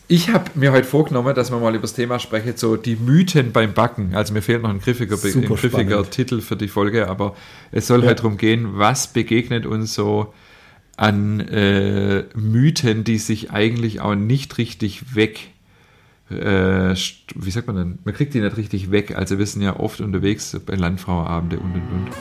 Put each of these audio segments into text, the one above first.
Ich habe mir heute vorgenommen, dass wir mal über das Thema sprechen, so die Mythen beim Backen. Also mir fehlt noch ein griffiger Titel für die Folge, aber es soll halt darum gehen, was begegnet uns so an Mythen, die sich eigentlich auch nicht richtig wie sagt man denn? Man kriegt die nicht richtig weg. Also wir sind ja oft unterwegs bei Landfrauenabende und.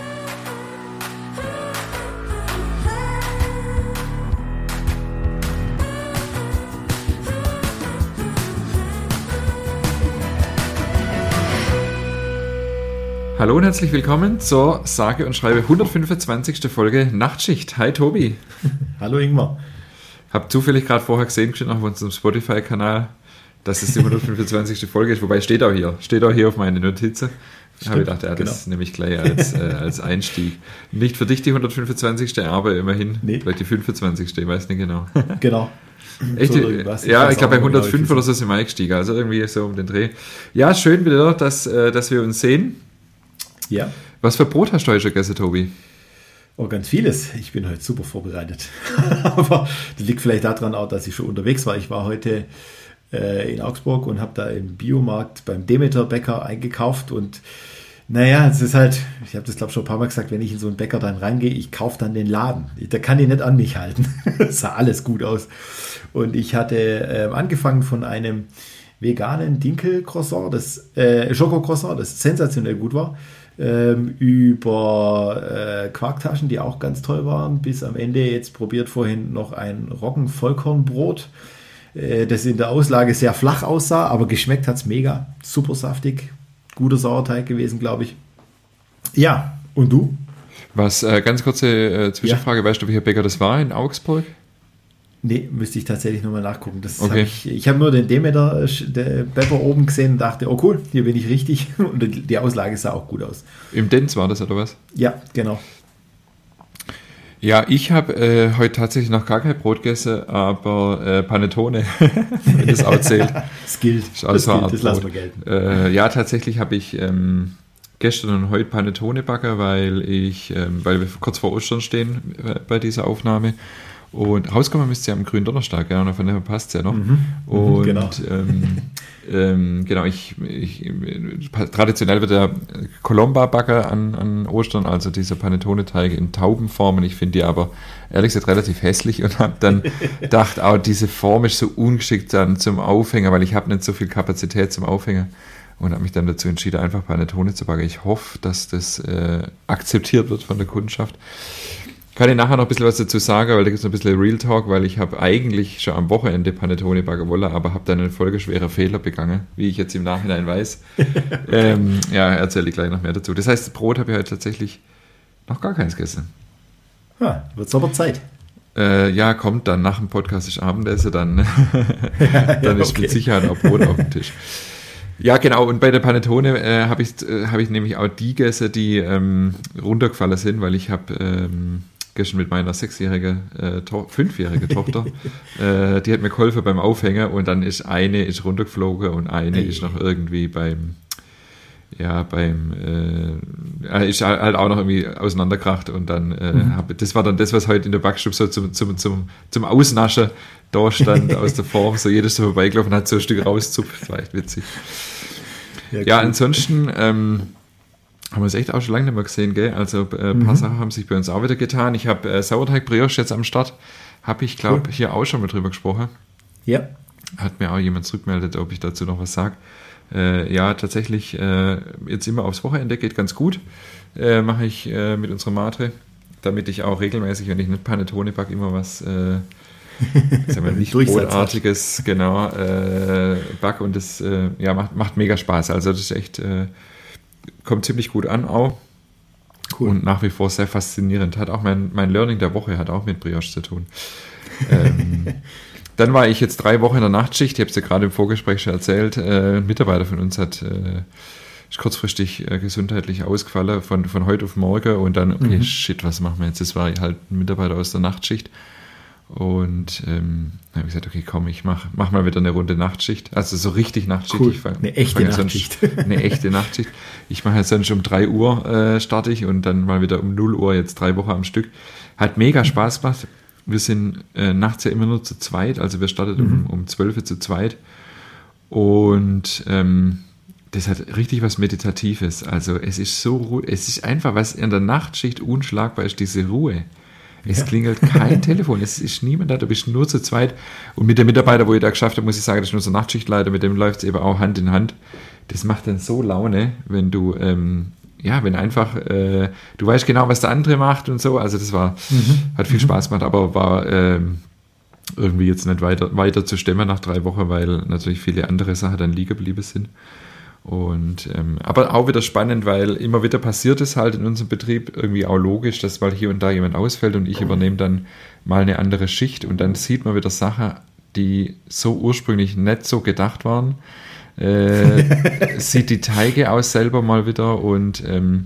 Hallo und herzlich willkommen zur sage und schreibe 125. Folge Nachtschicht. Hi Tobi. Hallo Ingmar. Hab zufällig gerade vorher gesehen, steht auf unserem Spotify-Kanal, dass es die 125. Folge ist, wobei steht auch hier auf meine Notizen. Ich habe gedacht, das nehme ich gleich als Einstieg. Nicht für dich die 125. aber immerhin vielleicht die 25. Ich weiß nicht genau. Genau. Echt? So ja, ich glaube bei 105 oder so sind wir eingestiegen, also irgendwie so um den Dreh. Ja, schön wieder, dass wir uns sehen. Ja. Was für Brot hast du heute gegessen, Tobi? Oh, ganz vieles. Ich bin heute super vorbereitet. Aber das liegt vielleicht daran auch, dass ich schon unterwegs war. Ich war heute in Augsburg und habe da im Biomarkt beim Demeter Bäcker eingekauft. Und naja, es ist halt, ich habe das glaube ich schon ein paar Mal gesagt, wenn ich in so einen Bäcker dann reingehe, ich kaufe dann den Laden. Der kann die nicht an mich halten. Es sah alles gut aus. Und ich hatte angefangen von einem veganen Dinkel-Croissant, Schoko-Croissant, das sensationell gut war, über Quarktaschen, die auch ganz toll waren, bis am Ende jetzt probiert vorhin noch ein Roggen-Vollkornbrot, das in der Auslage sehr flach aussah, aber geschmeckt hat es mega, super saftig, guter Sauerteig gewesen, glaube ich. Ja, und du? Ganz kurze Zwischenfrage, weißt du, welcher Bäcker das war in Augsburg? Nee, müsste ich tatsächlich nochmal nachgucken. Ich habe nur den Demeter Pepper oben gesehen und dachte, oh cool, hier bin ich richtig. Und die Auslage sah auch gut aus. Im Denz war das, oder was? Ja, genau. Ja, ich habe heute tatsächlich noch gar kein Brot gegessen, aber Panettone, wenn das auch zählt. Das gilt, das lassen wir gelten. Ja, tatsächlich habe ich gestern und heute Panettone backen, weil wir kurz vor Ostern stehen bei dieser Aufnahme. Und rauskommen müsst ihr am grünen Donnerstag, ja, und von daher passt es ja noch. Und genau. Traditionell wird der Colomba-Backer an Ostern, also dieser Panettone-Teig in Taubenform. Und ich finde die aber ehrlich gesagt relativ hässlich und habe dann gedacht, diese Form ist so ungeschickt dann zum Aufhängen, weil ich habe nicht so viel Kapazität zum Aufhängen. Und habe mich dann dazu entschieden, einfach Panettone zu backen. Ich hoffe, dass das akzeptiert wird von der Kundschaft. Kann ich nachher noch ein bisschen was dazu sagen, weil da gibt es noch ein bisschen Real Talk, weil ich habe eigentlich schon am Wochenende Panettone backen wollen, aber habe dann einen folgeschweren Fehler begangen, wie ich jetzt im Nachhinein weiß. Erzähle ich gleich noch mehr dazu. Das heißt, Brot habe ich heute tatsächlich noch gar keins gegessen. Ja, wird's aber Zeit. Kommt dann nach dem Podcast ist Abendessen, dann ist mit Sicherheit auch Brot auf dem Tisch. Ja, genau, und bei der Panettone habe ich nämlich auch die gegessen, die runtergefallen sind, weil ich habe gestern mit meiner 5-jährigen Tochter, die hat mir geholfen beim Aufhängen und dann ist eine runtergeflogen und eine ist noch irgendwie ist halt auch noch irgendwie auseinandergekracht und dann das war dann das, was heute in der Backstube so zum Ausnaschen da stand aus der Form, so jedes so vorbeigelaufen hat so ein Stück rauszupft, das war echt witzig. Ja, ansonsten haben wir es echt auch schon lange nicht mehr gesehen, gell? Also ein paar Sachen haben sich bei uns auch wieder getan. Ich habe Sauerteig-Brioche jetzt am Start, habe ich glaube hier auch schon mal drüber gesprochen. Ja. Hat mir auch jemand zurückgemeldet, ob ich dazu noch was sage. Tatsächlich jetzt immer aufs Wochenende, geht ganz gut, mache ich mit unserer Matre, damit ich auch regelmäßig, wenn ich nicht Panettone backe, immer was nicht Brotartiges, genau, back und das macht mega Spaß. Also das ist echt, kommt ziemlich gut an auch. Cool. Und nach wie vor sehr faszinierend. Hat auch mein Learning der Woche hat auch mit Brioche zu tun. Dann war ich jetzt 3 Wochen in der Nachtschicht, ich habe es ja gerade im Vorgespräch schon erzählt, ein Mitarbeiter von uns ist kurzfristig gesundheitlich ausgefallen von heute auf morgen und dann, was machen wir jetzt? Das war halt ein Mitarbeiter aus der Nachtschicht und dann habe ich gesagt, okay, komm, ich mach mal wieder eine Runde Nachtschicht, also so richtig Nachtschicht. Cool. Eine echte Nachtschicht. Eine echte Nachtschicht. Ich mache jetzt sonst um 3 Uhr starte ich und dann mal wieder um 0 Uhr jetzt 3 Wochen am Stück. Hat mega Spaß gemacht. wir sind nachts ja immer nur zu zweit, also wir starten um 12 Uhr zu zweit und das hat richtig was Meditatives. Also es ist einfach, was in der Nachtschicht unschlagbar ist, diese Ruhe. Es klingelt kein Telefon, es ist niemand da, du bist nur zu zweit. Und mit dem Mitarbeiter, wo ich da geschafft habe, muss ich sagen, das ist unser Nachtschichtleiter, mit dem läuft es eben auch Hand in Hand. Das macht dann so Laune, wenn du, wenn einfach, du weißt genau, was der andere macht und so. Also das hat viel Spaß gemacht, aber war irgendwie jetzt nicht weiter zu stemmen nach 3 Wochen, weil natürlich viele andere Sachen dann liegen geblieben sind. Und aber auch wieder spannend, weil immer wieder passiert es halt in unserem Betrieb irgendwie auch logisch, dass mal hier und da jemand ausfällt und ich übernehme dann mal eine andere Schicht und dann sieht man wieder Sachen, die so ursprünglich nicht so gedacht waren. Sieht die Teige aus selber mal wieder und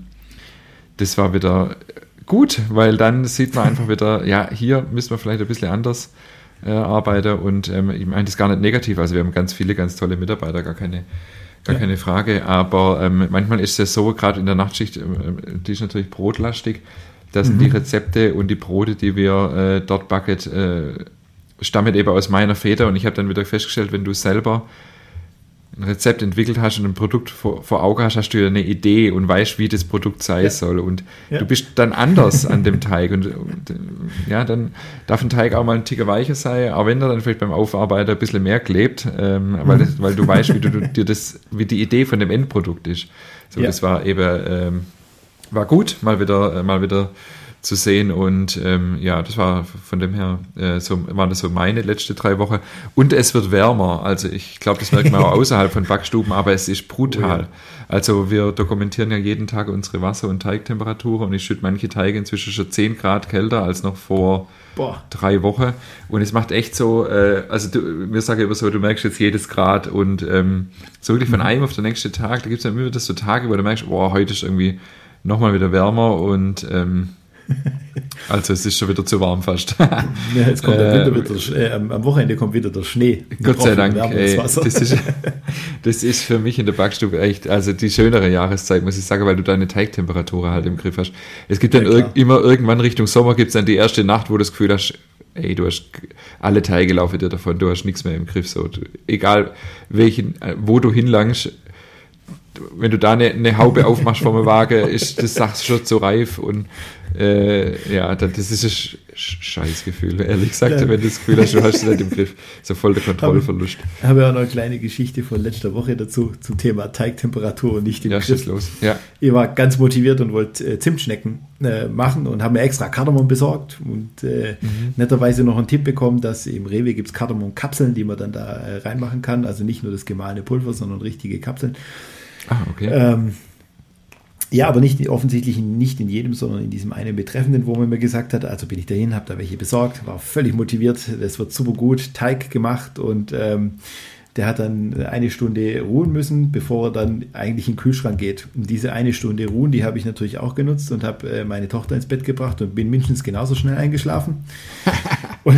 das war wieder gut, weil dann sieht man einfach wieder, ja, hier müssen wir vielleicht ein bisschen anders arbeiten und ich meine das gar nicht negativ, also wir haben ganz viele ganz tolle Mitarbeiter, gar keine Frage, aber manchmal ist es so, gerade in der Nachtschicht, die ist natürlich brotlastig, dass die Rezepte und die Brote, die wir dort backen, stammen eben aus meiner Feder und ich habe dann wieder festgestellt, wenn du selber ein Rezept entwickelt hast und ein Produkt vor Augen hast, hast du ja eine Idee und weißt, wie das Produkt sein soll und du bist dann anders an dem Teig und dann darf ein Teig auch mal ein Ticker weicher sein, auch wenn er dann vielleicht beim Aufarbeiten ein bisschen mehr klebt, weil du weißt, wie die Idee von dem Endprodukt ist. So, das war eben war gut, mal wieder zu sehen und das war von dem her, waren das so meine letzte 3 Wochen und es wird wärmer, also ich glaube, das merkt man auch außerhalb von Backstuben, aber es ist brutal. Also wir dokumentieren ja jeden Tag unsere Wasser- und Teigtemperatur und ich schütte manche Teige inzwischen schon 10 Grad kälter als noch vor 3 Wochen und es macht echt so, wir sagen immer so, du merkst jetzt jedes Grad und so wirklich von einem auf den nächsten Tag, da gibt es dann immer wieder so Tage, wo du merkst, heute ist irgendwie nochmal wieder wärmer und also es ist schon wieder zu warm fast. Jetzt kommt der Winter wieder, am Wochenende kommt wieder der Schnee. Gott sei Dank. Das ist für mich in der Backstube echt, also die schönere Jahreszeit, muss ich sagen, weil du deine Teigtemperatur halt im Griff hast. Es gibt dann immer irgendwann Richtung Sommer gibt es dann die erste Nacht, wo du das Gefühl hast, du hast alle Teige laufen dir davon, du hast nichts mehr im Griff. So, egal wo du hinlangst, wenn du da eine Haube aufmachst vom Wagen, ist das Sache schon so reif und das ist ein Scheißgefühl, ehrlich gesagt, wenn du das Gefühl hast, du hast es nicht im Griff, so voll der Kontrollverlust. Ich habe ja auch noch eine kleine Geschichte von letzter Woche dazu, zum Thema Teigtemperatur und nicht im Griff. Los. Ja. Ich war ganz motiviert und wollte Zimtschnecken machen und habe mir extra Kardamom besorgt und netterweise noch einen Tipp bekommen, dass im Rewe gibt es Kardamom-Kapseln, die man dann da reinmachen kann, also nicht nur das gemahlene Pulver, sondern richtige Kapseln. Okay. Aber offensichtlich nicht in jedem, sondern in diesem einen Betreffenden, wo man mir gesagt hat, also bin ich dahin, habe da welche besorgt, war völlig motiviert, das wird super gut, Teig gemacht und der hat dann 1 Stunde ruhen müssen, bevor er dann eigentlich in den Kühlschrank geht. Und diese 1 Stunde ruhen, die habe ich natürlich auch genutzt und habe meine Tochter ins Bett gebracht und bin mindestens genauso schnell eingeschlafen. und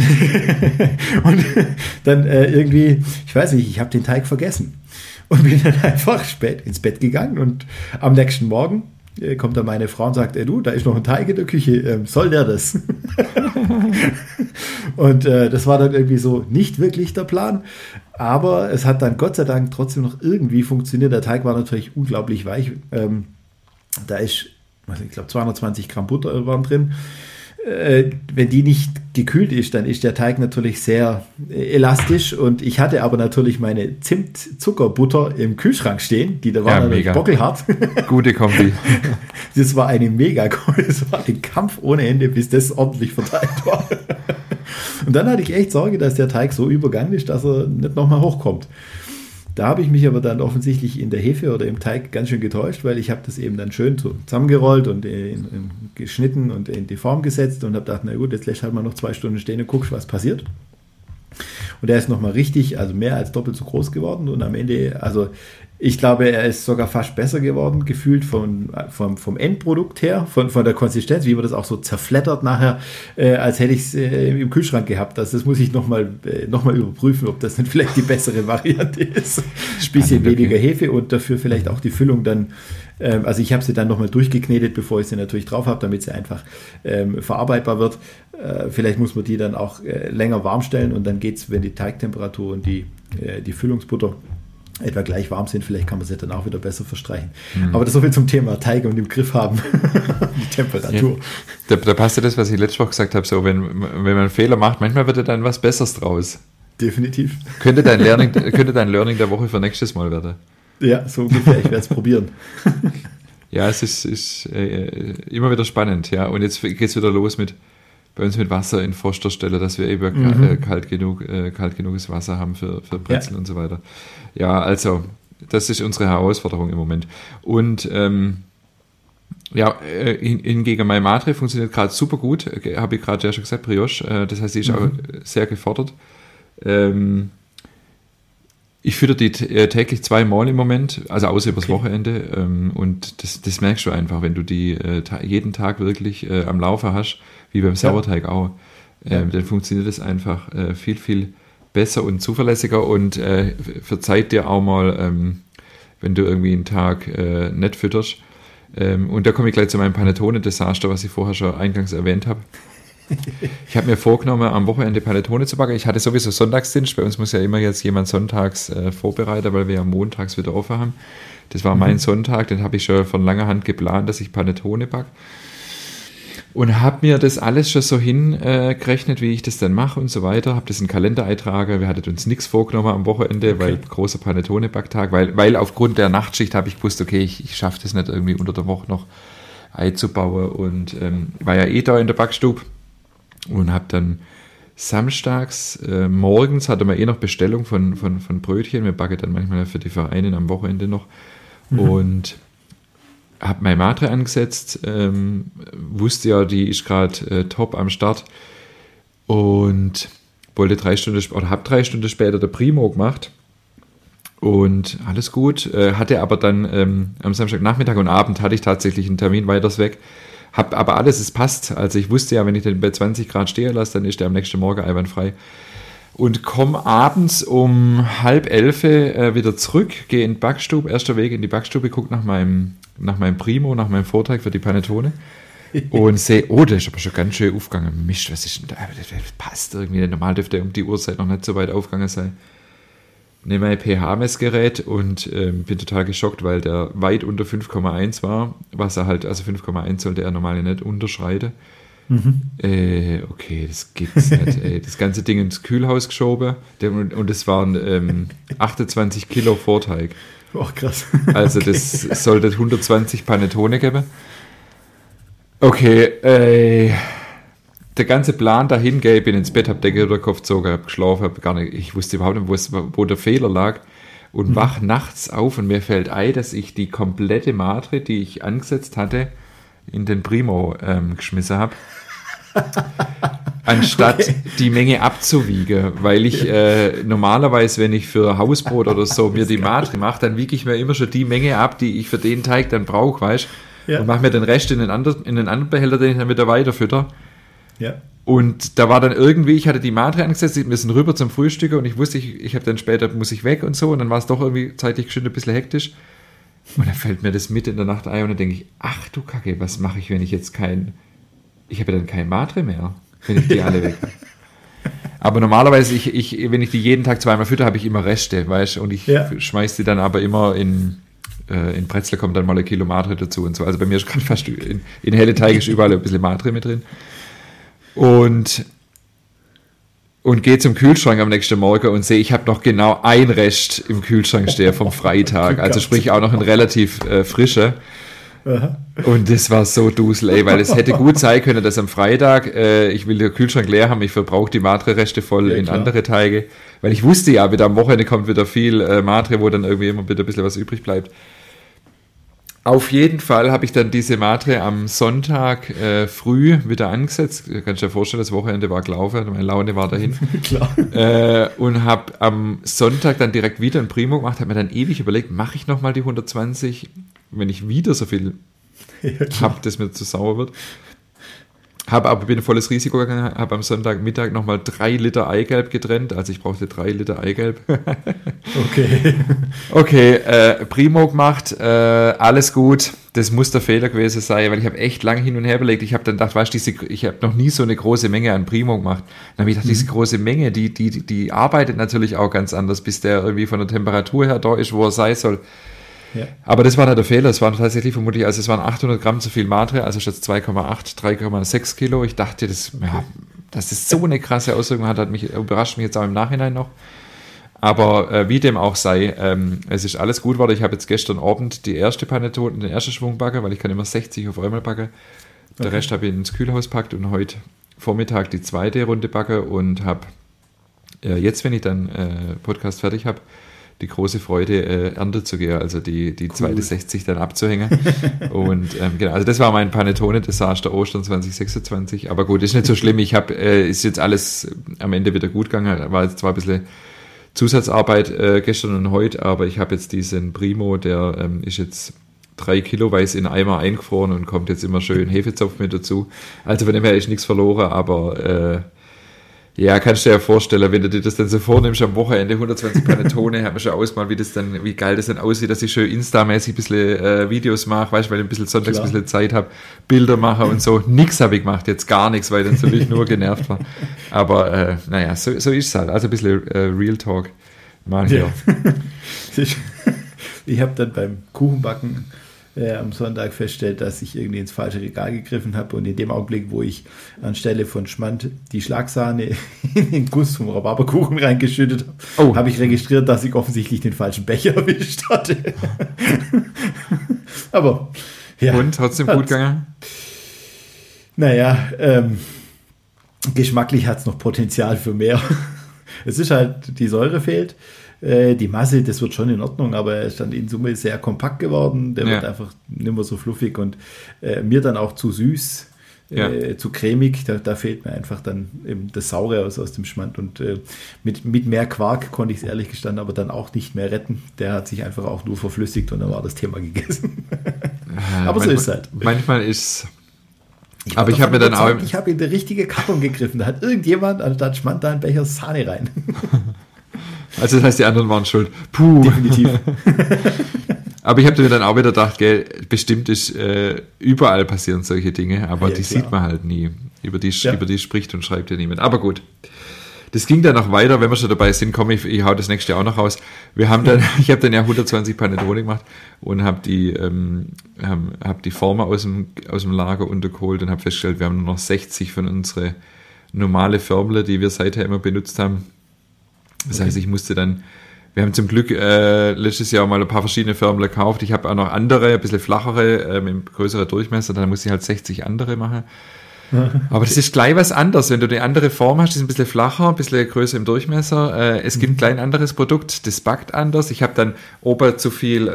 dann irgendwie, ich weiß nicht, ich habe den Teig vergessen. Und bin dann einfach spät ins Bett gegangen und am nächsten Morgen kommt dann meine Frau und sagt, du, da ist noch ein Teig in der Küche, soll der das? Und das war dann irgendwie so nicht wirklich der Plan, aber es hat dann Gott sei Dank trotzdem noch irgendwie funktioniert. Der Teig war natürlich unglaublich weich, da ist, ich glaube 220 Gramm Butter waren drin. Wenn die nicht gekühlt ist, dann ist der Teig natürlich sehr elastisch und ich hatte aber natürlich meine Zimt-Zuckerbutter im Kühlschrank stehen, die da war natürlich bockelhart. Gute Kombi. Das war eine mega Kombi, das war ein Kampf ohne Ende, bis das ordentlich verteilt war. Und dann hatte ich echt Sorge, dass der Teig so übergangen ist, dass er nicht nochmal hochkommt. Da habe ich mich aber dann offensichtlich in der Hefe oder im Teig ganz schön getäuscht, weil ich habe das eben dann schön so zusammengerollt und geschnitten und in die Form gesetzt und habe gedacht, na gut, jetzt lässt halt mal noch 2 Stunden stehen und guckst, was passiert. Und der ist nochmal richtig, also mehr als doppelt so groß geworden und am Ende, also Ich glaube, er ist sogar fast besser geworden, gefühlt vom Endprodukt her, von der Konsistenz, wie man das auch so zerflettert nachher, als hätte ich es im Kühlschrank gehabt. Also das muss ich nochmal überprüfen, ob das nicht vielleicht die bessere Variante ist. Ein bisschen weniger Hefe und dafür vielleicht auch die Füllung dann, also ich habe sie dann nochmal durchgeknetet, bevor ich sie natürlich drauf habe, damit sie einfach verarbeitbar wird. Vielleicht muss man die dann auch länger warm stellen und dann geht es, wenn die Teigtemperatur und die Füllungsbutter etwa gleich warm sind, vielleicht kann man sie dann auch wieder besser verstreichen. Aber das so viel zum Thema Teig und im Griff haben, die Temperatur. Ja, da passt ja das, was ich letzte Woche gesagt habe, so wenn man einen Fehler macht, manchmal wird dann was Besseres draus. Definitiv. Könnte dein Learning der Woche für nächstes Mal werden. Ja, so ungefähr, ich werde es probieren. Ja, es ist immer wieder spannend, ja. Und jetzt geht es wieder los bei uns mit Wasser in vorster Stelle, dass wir eben kalt genuges Wasser haben für Brezeln und so weiter. Ja, also das ist unsere Herausforderung im Moment. Und hingegen meine Matre funktioniert gerade super gut, habe ich gerade ja schon gesagt, Brioche, das heißt, die ist auch sehr gefordert. Ich fütter die täglich 2-mal im Moment, also außer übers Wochenende. Und das merkst du einfach, wenn du die jeden Tag wirklich am Laufen hast, wie beim Sauerteig auch. Dann funktioniert das einfach viel, viel besser und zuverlässiger und verzeiht dir auch mal, wenn du irgendwie einen Tag nicht fütterst. Und da komme ich gleich zu meinem Panettone-Desaster, was ich vorher schon eingangs erwähnt habe. Ich habe mir vorgenommen, am Wochenende Panettone zu backen. Ich hatte sowieso Sonntagsdienst. Bei uns muss ja immer jetzt jemand sonntags vorbereiten, weil wir ja montags wieder offen haben. Das war mein Sonntag, den habe ich schon von langer Hand geplant, dass ich Panettone backe. Und habe mir das alles schon so hingerechnet, wie ich das dann mache und so weiter. Habe das in den Kalender eingetragen. Wir hatten uns nichts vorgenommen am Wochenende, weil großer Panettone-Backtag. Weil aufgrund der Nachtschicht habe ich gewusst, okay, ich schaffe das nicht irgendwie unter der Woche noch Ei zu bauen. Und war ja da in der Backstube. Und habe dann samstags, morgens hatte man noch Bestellung von Brötchen. Wir backen dann manchmal für die Vereine am Wochenende noch. Und habe meine Matre angesetzt, wusste ja, die ist gerade top am Start und wollte 3 Stunden oder habe 3 Stunden später der Primo gemacht und alles gut. Hatte aber dann am Samstagnachmittag und Abend hatte ich tatsächlich einen Termin weiters weg. Hab aber alles, es passt. Also ich wusste ja, wenn ich den bei 20 Grad stehen lasse, dann ist der am nächsten Morgen einwandfrei. Und komme abends um 10:30 wieder zurück, gehe in die Backstube, erster Weg in die Backstube, gucke nach meinem Primo, nach meinem Vorteig für die Panettone und sehe, oh, der ist aber schon ganz schön aufgegangen. Mist, was ist denn da? Das passt irgendwie. Normal dürfte er um die Uhrzeit noch nicht so weit aufgegangen sein. Nehme mein pH-Messgerät und bin total geschockt, weil der weit unter 5,1 war, was er halt, also 5,1 sollte er normal nicht unterschreiten. Okay, das gibt's nicht. Das ganze Ding ins Kühlhaus geschoben und es waren 28 Kilo Vorteig. Oh, krass. Also das sollte 120 Panettone geben. Okay, der ganze Plan dahin, ich bin ins Bett, habe Decke über den Kopf gezogen, habe geschlafen, ich wusste überhaupt nicht, wo der Fehler lag und wach nachts auf und mir fällt ein, dass ich die komplette Matre, die ich angesetzt hatte, in den Primo geschmissen habe, anstatt die Menge abzuwiegen, weil ich normalerweise, wenn ich für Hausbrot oder so mir die Matre mache, dann wiege ich mir immer schon die Menge ab, die ich für den Teig dann brauche, weißt du, und mache mir den Rest in den anderen Behälter, den ich dann wieder weiterfütter. Ja. Und da war dann irgendwie, ich hatte die Matre angesetzt, wir sind rüber zum Frühstück und ich wusste, ich habe dann später, muss ich weg und so, und dann war es doch irgendwie zeitlich schon ein bisschen hektisch. Und dann fällt mir das mit in der Nacht ein und dann denke ich, ach du Kacke, was mache ich, wenn ich jetzt ich habe ja dann kein Matre mehr, wenn ich die alle weg habe. Aber normalerweise, wenn ich die jeden Tag 2-mal fütter, habe ich immer Reste, weißt du, und ich schmeiße die dann aber immer in Brezel, kommt dann mal 1 Kilo Matre dazu und so. Also bei mir ist gerade fast in helle Teig ist überall ein bisschen Matre mit drin. Und gehe zum Kühlschrank am nächsten Morgen und sehe, ich habe noch genau ein Rest im Kühlschrank stehen vom Freitag. Also sprich auch noch ein relativ frischer. Aha. Und das war so dusel, weil es hätte gut sein können, dass am Freitag, ich will den Kühlschrank leer haben, ich verbrauche die Matre-Reste voll in andere Teige. Weil ich wusste ja, wieder am Wochenende kommt wieder viel Matre, wo dann irgendwie immer wieder ein bisschen was übrig bleibt. Auf jeden Fall habe ich dann diese Matre am Sonntag früh wieder angesetzt. Du kannst dir vorstellen, das Wochenende war gelaufen, meine Laune war dahin. Klar. Und habe am Sonntag dann direkt wieder ein Primo gemacht, habe mir dann ewig überlegt, mache ich nochmal die 120, wenn ich wieder so viel habe, dass mir zu sauer wird. Bin ein volles Risiko gegangen, habe am Sonntagmittag nochmal 3 Liter Eigelb getrennt, also ich brauchte 3 Liter Eigelb. Okay, Primo gemacht, alles gut, das muss der Fehler gewesen sein, weil ich habe echt lange hin und her überlegt, ich habe dann gedacht, weißt du, ich habe noch nie so eine große Menge an Primo gemacht. Dann habe ich gedacht, diese große Menge, die arbeitet natürlich auch ganz anders, bis der irgendwie von der Temperatur her da ist, wo er sein soll. Ja. Aber das war nicht der Fehler, es waren tatsächlich vermutlich, also es waren 800 Gramm zu viel Matre, also statt 2,8, 3,6 Kilo. Ich dachte, dass das so eine krasse Auswirkung hat, überrascht mich jetzt auch im Nachhinein noch. Aber wie dem auch sei, es ist alles gut geworden. Ich habe jetzt gestern Abend den ersten Schwung backen, weil ich kann immer 60 auf einmal backen. Der Rest habe ich ins Kühlhaus gepackt und heute Vormittag die zweite Runde backen und habe jetzt, wenn ich dann Podcast fertig habe, die große Freude, Ernte zu gehen, also die zweite 60 dann abzuhängen. Und genau, also das war mein Panettone-Desaster Ostern 2026. Aber gut, ist nicht so schlimm. Ist jetzt alles am Ende wieder gut gegangen. War jetzt zwar ein bisschen Zusatzarbeit gestern und heute, aber ich habe jetzt diesen Primo, der ist jetzt 3 Kilo weiß in Eimer eingefroren und kommt jetzt immer schön Hefezopf mit dazu. Also von dem her ist nichts verloren, aber ja, kannst du dir ja vorstellen, wenn du dir das dann so vornimmst am Wochenende, 120 Panettone, hat man schon ausgemalt, wie geil das dann aussieht, dass ich schön Insta-mäßig ein bisschen Videos mache, weißt du, weil ich ein bisschen sonntags ein bisschen Zeit habe, Bilder mache und so. Nix habe ich gemacht, jetzt gar nichts, weil dann natürlich nur genervt war. Aber naja, so ist es halt. Also ein bisschen Real Talk mal hier. Ja. Ich habe dann beim Kuchenbacken am Sonntag feststellt, dass ich irgendwie ins falsche Regal gegriffen habe und in dem Augenblick, wo ich anstelle von Schmand die Schlagsahne in den Guss vom Rhabarberkuchen reingeschüttet habe, habe ich registriert, dass ich offensichtlich den falschen Becher erwischt hatte. Aber ja. Und trotzdem gut gegangen? Naja, geschmacklich hat es noch Potenzial für mehr. Es ist halt, die Säure fehlt. Die Masse, das wird schon in Ordnung, aber er ist dann in Summe sehr kompakt geworden. Der wird einfach nicht mehr so fluffig und mir dann auch zu süß, zu cremig. Da fehlt mir einfach dann eben das Saure aus dem Schmand. Und mit mehr Quark konnte ich es ehrlich gestanden aber dann auch nicht mehr retten. Der hat sich einfach auch nur verflüssigt und dann war das Thema gegessen. Aber so ist es halt. Manchmal ist aber ich habe mir dann auch... Ich habe in die richtige Karton gegriffen. Da hat irgendjemand anstatt Schmand da einen Becher Sahne rein. Also das heißt, die anderen waren schuld. Puh. Definitiv. Aber ich habe mir dann auch wieder gedacht, gell, bestimmt ist überall passieren solche Dinge, aber die sieht man halt nie. Über die spricht und schreibt ja niemand. Aber gut. Das ging dann noch weiter, wenn wir schon dabei sind, ich hau das nächste auch noch raus. Ich habe dann ja 120 Panettone gemacht und habe die Former aus dem Lager untergeholt und habe festgestellt, wir haben nur noch 60 von unsere normale Formel, die wir seither immer benutzt haben. Das heißt, wir haben zum Glück letztes Jahr mal ein paar verschiedene Förmler gekauft. Ich habe auch noch andere, ein bisschen flachere, mit größerer Durchmesser, dann muss ich halt 60 andere machen. Aber das ist gleich was anderes. Wenn du eine andere Form hast, die ist ein bisschen flacher, ein bisschen größer im Durchmesser. Es gibt gleich ein anderes Produkt, das backt anders. Ich habe dann oben zu viel,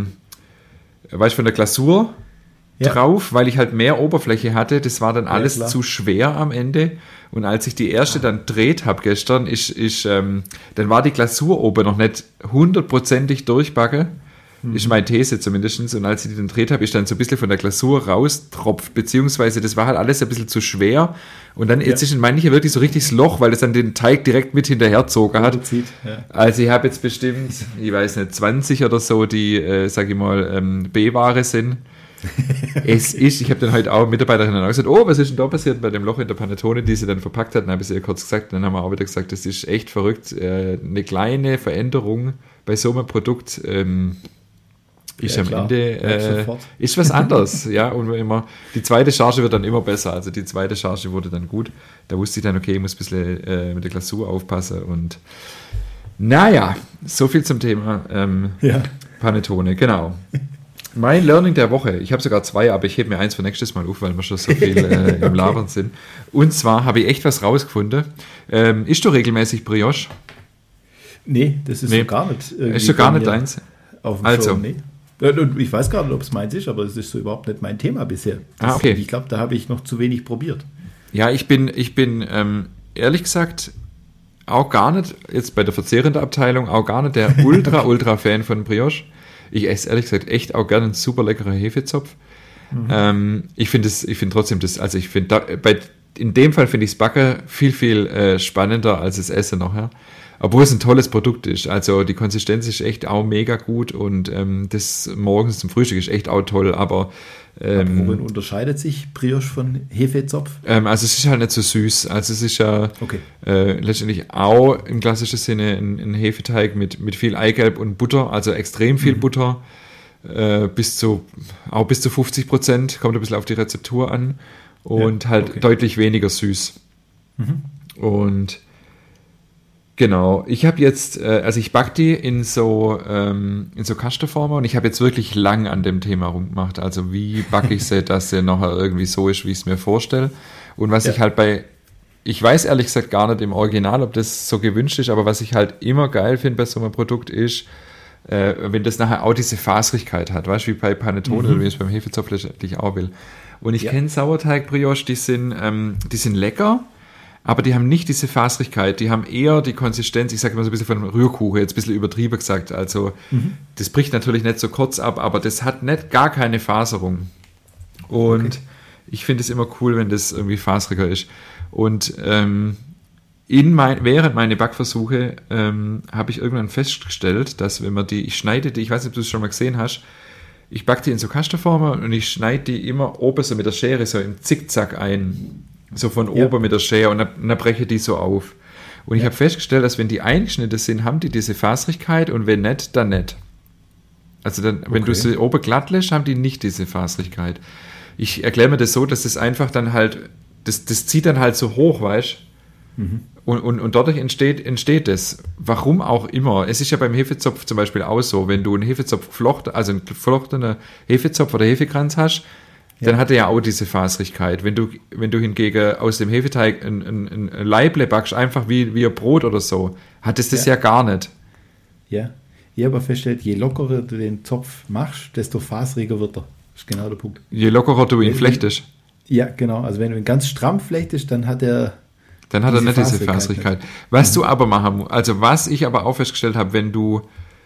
von der Glasur drauf, weil ich halt mehr Oberfläche hatte. Das war dann alles zu schwer am Ende. Und als ich die erste dann dreht habe gestern, dann war die Glasur oben noch nicht 100%ig durchbacken. Ist meine These zumindest. Und als ich die dann dreht habe, ist dann so ein bisschen von der Glasur raustropft, beziehungsweise das war halt alles ein bisschen zu schwer. Und dann jetzt ist in manchen wirklich so richtig das Loch, weil es dann den Teig direkt mit hinterherzogen hat. Also ich habe jetzt bestimmt, ich weiß nicht, 20 oder so, die, sag ich mal, B-Ware sind. Ich habe dann heute auch Mitarbeiterinnen gesagt, was ist denn da passiert bei dem Loch in der Panettone, die sie dann verpackt hat, dann habe ich sie ihr kurz gesagt, dann haben wir auch wieder gesagt, das ist echt verrückt, eine kleine Veränderung bei so einem Produkt ist am Ende ist was anderes, ja, und immer, die zweite Charge wird dann immer besser, also die zweite Charge wurde dann gut, da wusste ich dann, okay, ich muss ein bisschen mit der Glasur aufpassen und naja, so viel zum Thema Panettone, genau. Mein Learning der Woche, ich habe sogar 2, aber ich hebe mir eins für nächstes Mal auf, weil wir schon so viel im Labern sind. Und zwar habe ich echt was rausgefunden. Isst du regelmäßig Brioche? Nee, das ist so gar nicht. Ist so gar nicht deins? Auf dem Schirm, nee. Und ich weiß gar nicht, ob es meins ist, aber es ist so überhaupt nicht mein Thema bisher. Okay. Ich glaube, da habe ich noch zu wenig probiert. Ja, ich bin ehrlich gesagt auch gar nicht, jetzt bei der verzehrenden Abteilung, auch gar nicht der Ultra-Fan von Brioche. Ich esse ehrlich gesagt echt auch gerne einen super leckeren Hefezopf. Ich finde trotzdem also ich finde, in dem Fall finde ich das Backen viel spannender als das Essen nachher. Obwohl es ein tolles Produkt ist. Also die Konsistenz ist echt auch mega gut und das morgens zum Frühstück ist echt auch toll, aber worin unterscheidet sich Brioche von Hefezopf? Also es ist halt nicht so süß. Also es ist ja letztendlich auch im klassischen Sinne ein Hefeteig mit viel Eigelb und Butter, also extrem viel Butter, bis zu 50%, kommt ein bisschen auf die Rezeptur an und deutlich weniger süß. Und genau, ich habe jetzt, also ich backe die in so Kastenformen und ich habe jetzt wirklich lang an dem Thema rumgemacht. Also wie backe ich sie, dass sie nachher irgendwie so ist, wie ich es mir vorstelle. Und was ich halt ich weiß ehrlich gesagt gar nicht im Original, ob das so gewünscht ist, aber was ich halt immer geil finde bei so einem Produkt ist, wenn das nachher auch diese Faserigkeit hat, weißt du, wie bei Panettone oder wie es beim Hefezopf letztendlich auch will. Und ich kenne Sauerteig-Brioche, die sind lecker, aber die haben nicht diese Faserigkeit, die haben eher die Konsistenz, ich sage immer so ein bisschen von Rührkuchen, jetzt ein bisschen übertrieben gesagt, also das bricht natürlich nicht so kurz ab, aber das hat gar keine Faserung. Und ich finde es immer cool, wenn das irgendwie faseriger ist. Und während meiner Backversuche habe ich irgendwann festgestellt, dass wenn man ich schneide die, ich weiß nicht, ob du es schon mal gesehen hast, ich backe die in so Kastenformen und ich schneide die immer oben so mit der Schere so im Zickzack ein. So von oben mit der Schere und dann breche die so auf. Und ich habe festgestellt, dass wenn die eingeschnitten sind, haben die diese Faserigkeit und wenn nicht, dann nicht. Also wenn du sie oben glatt lässt, haben die nicht diese Faserigkeit. Ich erkläre mir das so, dass das einfach dann halt, das zieht dann halt so hoch, weißt du? Und dadurch entsteht das. Warum auch immer. Es ist ja beim Hefezopf zum Beispiel auch so, wenn du einen Hefezopf einen geflochtenen Hefezopf oder Hefekranz hast, dann hat er ja auch diese Faserigkeit. Wenn du hingegen aus dem Hefeteig ein Laible backst, einfach wie ein Brot oder so, hat es das ja gar nicht. Ja, ich habe festgestellt, je lockerer du den Zopf machst, desto faseriger wird er. Das ist genau der Punkt. Je lockerer du ihn flechtest. Ja, genau. Also wenn du ihn ganz stramm flechtest, dann hat er nicht diese Faserigkeit. Was du aber machen musst, also was ich aber auch festgestellt habe, wenn du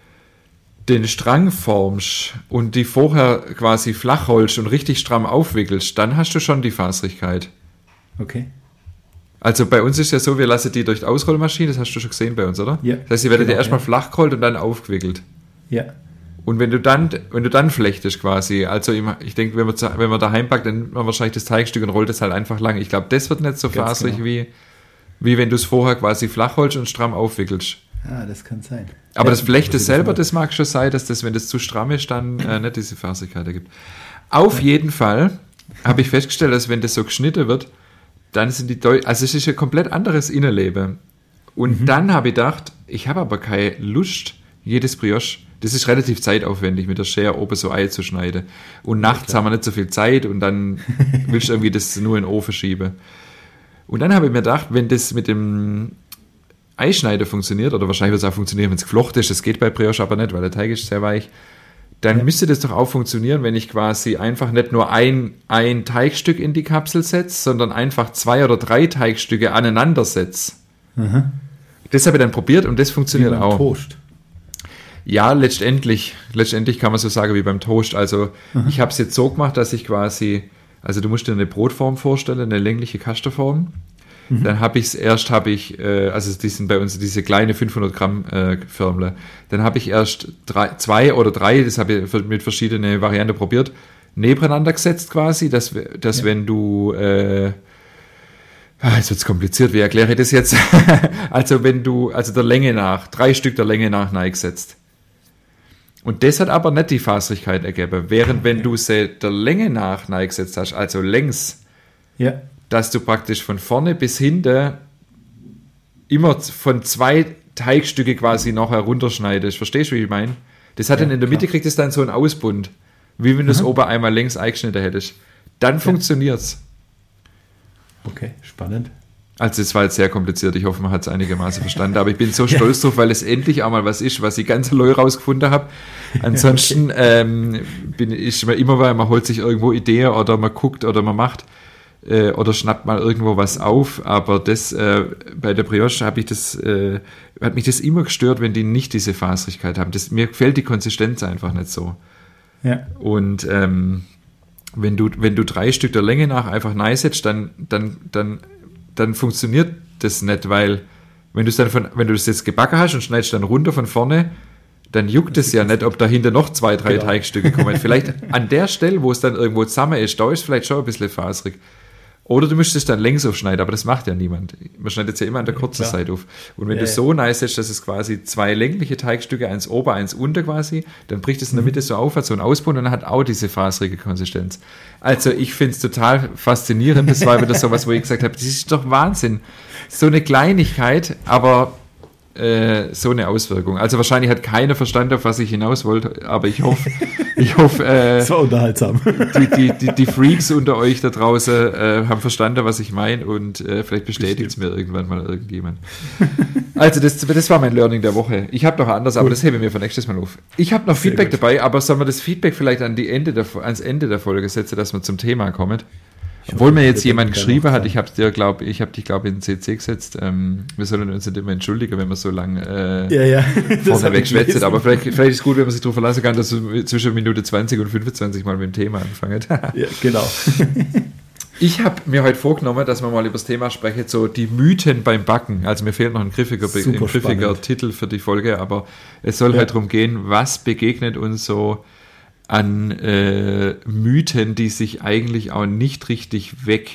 den Strang formst und die vorher quasi flach holst und richtig stramm aufwickelst, dann hast du schon die Faserigkeit. Okay. Also bei uns ist ja so, wir lassen die durch die Ausrollmaschine, das hast du schon gesehen bei uns, oder? Ja. Das heißt, sie werden erstmal flach gerollt und dann aufgewickelt. Ja. Und wenn du dann flechtest quasi, also ich denke, wenn man daheim backt, dann nimmt man wahrscheinlich das Teigstück und rollt es halt einfach lang. Ich glaube, das wird nicht so faserig wie wenn du es vorher quasi flach holst und stramm aufwickelst. Ah, das kann sein. Aber das Flechten selber, das mag schon sein, dass das, wenn das zu stramm ist, dann nicht diese Faserigkeit ergibt. Auf jeden Fall habe ich festgestellt, dass wenn das so geschnitten wird, dann sind also es ist ein komplett anderes Innenleben. Und dann habe ich gedacht, ich habe aber keine Lust, jedes Brioche, das ist relativ zeitaufwendig, mit der Schere oben so Ei zu schneiden. Und nachts haben wir nicht so viel Zeit und dann willst du irgendwie das nur in den Ofen schieben. Und dann habe ich mir gedacht, wenn das mit dem Eischneider funktioniert, oder wahrscheinlich wird es auch funktionieren, wenn es geflochten ist, das geht bei Brioche aber nicht, weil der Teig ist sehr weich, dann müsste das doch auch funktionieren, wenn ich quasi einfach nicht nur ein Teigstück in die Kapsel setze, sondern einfach 2 oder 3 Teigstücke aneinander setze. Das habe ich dann probiert und das funktioniert wie beim auch. Toast. Ja, letztendlich kann man so sagen wie beim Toast. Also ich habe es jetzt so gemacht, dass ich quasi, also du musst dir eine Brotform vorstellen, eine längliche Kastenform. Dann also die sind bei uns diese kleine 500 Gramm Firmle. Dann habe ich erst 2 oder 3, das habe ich mit verschiedenen Varianten probiert, nebeneinander gesetzt quasi, dass wenn du, jetzt wird es kompliziert, wie erkläre ich das jetzt? Also der Länge nach, 3 Stück der Länge nach neigesetzt. Und das hat aber nicht die Faserigkeit ergeben. Während wenn du sie der Länge nach neigesetzt hast, also längs, dass du praktisch von vorne bis hinten immer von 2 Teigstücke quasi noch herunterschneidest. Verstehst du, wie ich meine? Das hat dann in der Mitte, kriegt es dann so einen Ausbund. Wie wenn du es oben einmal längs eingeschnitten hättest. Dann funktioniert's. Okay, spannend. Also es war jetzt sehr kompliziert, ich hoffe, man hat es einigermaßen verstanden, aber ich bin so stolz drauf, weil es endlich auch mal was ist, was ich ganz neu rausgefunden habe. Ansonsten ist man immer, weil man holt sich irgendwo Ideen oder man guckt oder man macht oder schnappt mal irgendwo was auf, aber das bei der Brioche hat mich das immer gestört, wenn die nicht diese Faserigkeit haben. Mir gefällt die Konsistenz einfach nicht so. Ja. Und wenn du 3 Stück der Länge nach einfach setzt, dann funktioniert das nicht, weil wenn du das jetzt gebacken hast und schneidest dann runter von vorne, dann juckt es ja nicht, ob dahinter noch 2, 3 Teigstücke kommen. Vielleicht an der Stelle, wo es dann irgendwo zusammen ist, da ist vielleicht schon ein bisschen faserig. Oder du müsstest es dann längs aufschneiden, aber das macht ja niemand. Man schneidet es ja immer an der kurzen Seite auf. Und wenn du so setzt, dass es quasi 2 längliche Teigstücke, eins ober, eins unter quasi, dann bricht es in der Mitte so auf, hat so einen Ausbund und dann hat auch diese faserige Konsistenz. Also ich finde es total faszinierend. Das war wieder sowas, wo ich gesagt habe, das ist doch Wahnsinn. So eine Kleinigkeit, aber so eine Auswirkung. Also wahrscheinlich hat keiner verstanden, auf was ich hinaus wollte, aber ich hoffe, das war unterhaltsam. Die Freaks unter euch da draußen haben verstanden, was ich meine und vielleicht bestätigt es mir irgendwann mal irgendjemand. Also das war mein Learning der Woche. Ich habe noch anders, aber das hebe ich mir für nächstes Mal auf. Ich habe noch Feedback dabei, aber sollen wir das Feedback vielleicht ans Ende der Folge setzen, dass wir zum Thema kommen? Obwohl mir jetzt jemand geschrieben hat, ich habe dich, glaube ich, in den CC gesetzt, wir sollen uns nicht immer entschuldigen, wenn wir so lange vorneweg schwätzen, aber vielleicht ist es gut, wenn man sich darauf verlassen kann, dass wir zwischen Minute 20 und 25 mal mit dem Thema anfangen. Ja, genau. Ich habe mir heute vorgenommen, dass wir mal über das Thema sprechen, so die Mythen beim Backen. Also mir fehlt noch ein griffiger Titel für die Folge, aber es soll halt darum gehen, was begegnet uns so an Mythen, die sich eigentlich auch nicht richtig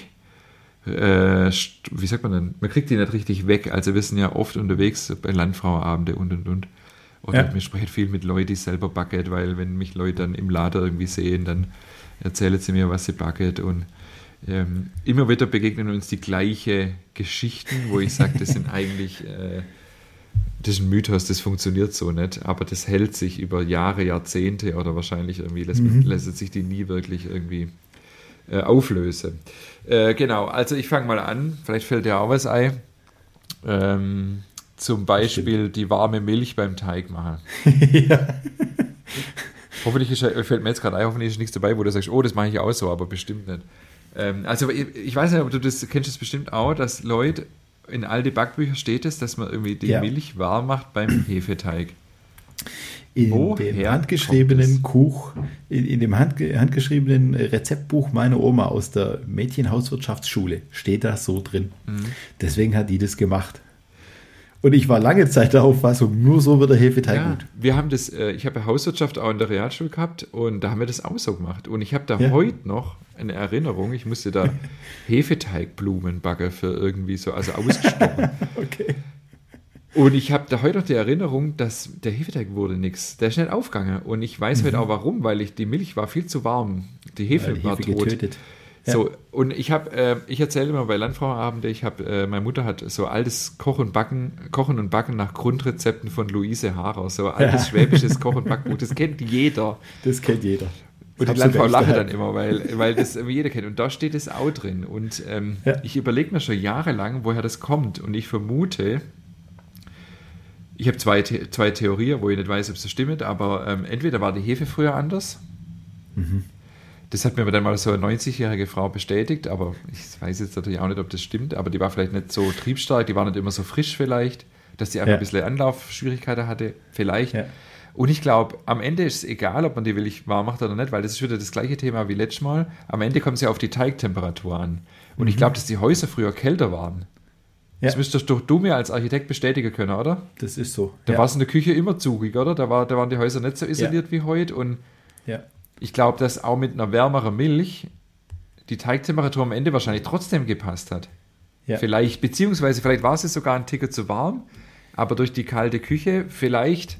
wie sagt man denn? Man kriegt die nicht richtig weg. Also wir sind ja oft unterwegs bei Landfrauenabende und. Oder wir sprechen viel mit Leuten, die selber backen, weil wenn mich Leute dann im Laden irgendwie sehen, dann erzählen sie mir, was sie backen. Und immer wieder begegnen uns die gleichen Geschichten, wo ich sage, das sind eigentlich... Das ist ein Mythos, das funktioniert so nicht, aber das hält sich über Jahre, Jahrzehnte oder wahrscheinlich irgendwie lässt sich die nie wirklich irgendwie auflösen. Genau, also ich fange mal an, vielleicht fällt dir auch was ein. Zum Beispiel die warme Milch beim Teig machen. Ja. Hoffentlich fällt mir jetzt gerade ein, hoffentlich ist nichts dabei, wo du sagst, oh, das mache ich auch so, aber bestimmt nicht. Also ich weiß nicht, ob du kennst das bestimmt auch, dass Leute in alte Backbücher steht es, dass man irgendwie die Milch warm macht beim Hefeteig. In dem handgeschriebenen in dem handgeschriebenen Rezeptbuch meiner Oma aus der Mädchenhauswirtschaftsschule steht das so drin. Deswegen hat die das gemacht. Und ich war lange Zeit der Auffassung, nur so wird der Hefeteig gut. Wir haben das, ich habe ja Hauswirtschaft auch in der Realschule gehabt und da haben wir das auch so gemacht. Und ich habe da heute noch eine Erinnerung, ich musste da Hefeteigblumen backen für irgendwie so, also ausgestochen. Okay. Und ich habe da heute noch die Erinnerung, dass der Hefeteig wurde nichts. Der ist nicht aufgegangen. Und ich weiß heute auch warum, weil die Milch war viel zu warm. Die Hefe war tot. Getötet. Ja. So, und ich erzähle immer bei Landfrauenabende, meine Mutter hat so altes Kochen und Backen nach Grundrezepten von Luise Haarer, so altes schwäbisches Koch- und Backbuch, das kennt jeder. Das kennt jeder. Und die Landfrau lacht dann immer, weil das jeder kennt. Und da steht es auch drin. Und ich überlege mir schon jahrelang, woher das kommt. Und ich vermute, ich habe zwei Theorien, wo ich nicht weiß, ob es stimmt, aber entweder war die Hefe früher anders. Das hat mir dann mal so eine 90-jährige Frau bestätigt, aber ich weiß jetzt natürlich auch nicht, ob das stimmt, aber die war vielleicht nicht so triebstark, die war nicht immer so frisch vielleicht, dass die einfach ein bisschen Anlaufschwierigkeiten hatte, vielleicht. Ja. Und ich glaube, am Ende ist es egal, ob man die Milch warm macht oder nicht, weil das ist wieder das gleiche Thema wie letztes Mal. Am Ende kommt es ja auf die Teigtemperatur an. Und ich glaube, dass die Häuser früher kälter waren. Ja. Das müsstest doch du mir als Architekt bestätigen können, oder? Das ist so. Da war es in der Küche immer zugig, oder? Da waren die Häuser nicht so isoliert wie heute und ich glaube, dass auch mit einer wärmeren Milch die Teigtemperatur am Ende wahrscheinlich trotzdem gepasst hat. Ja. Vielleicht war es sogar ein Ticken zu warm, aber durch die kalte Küche vielleicht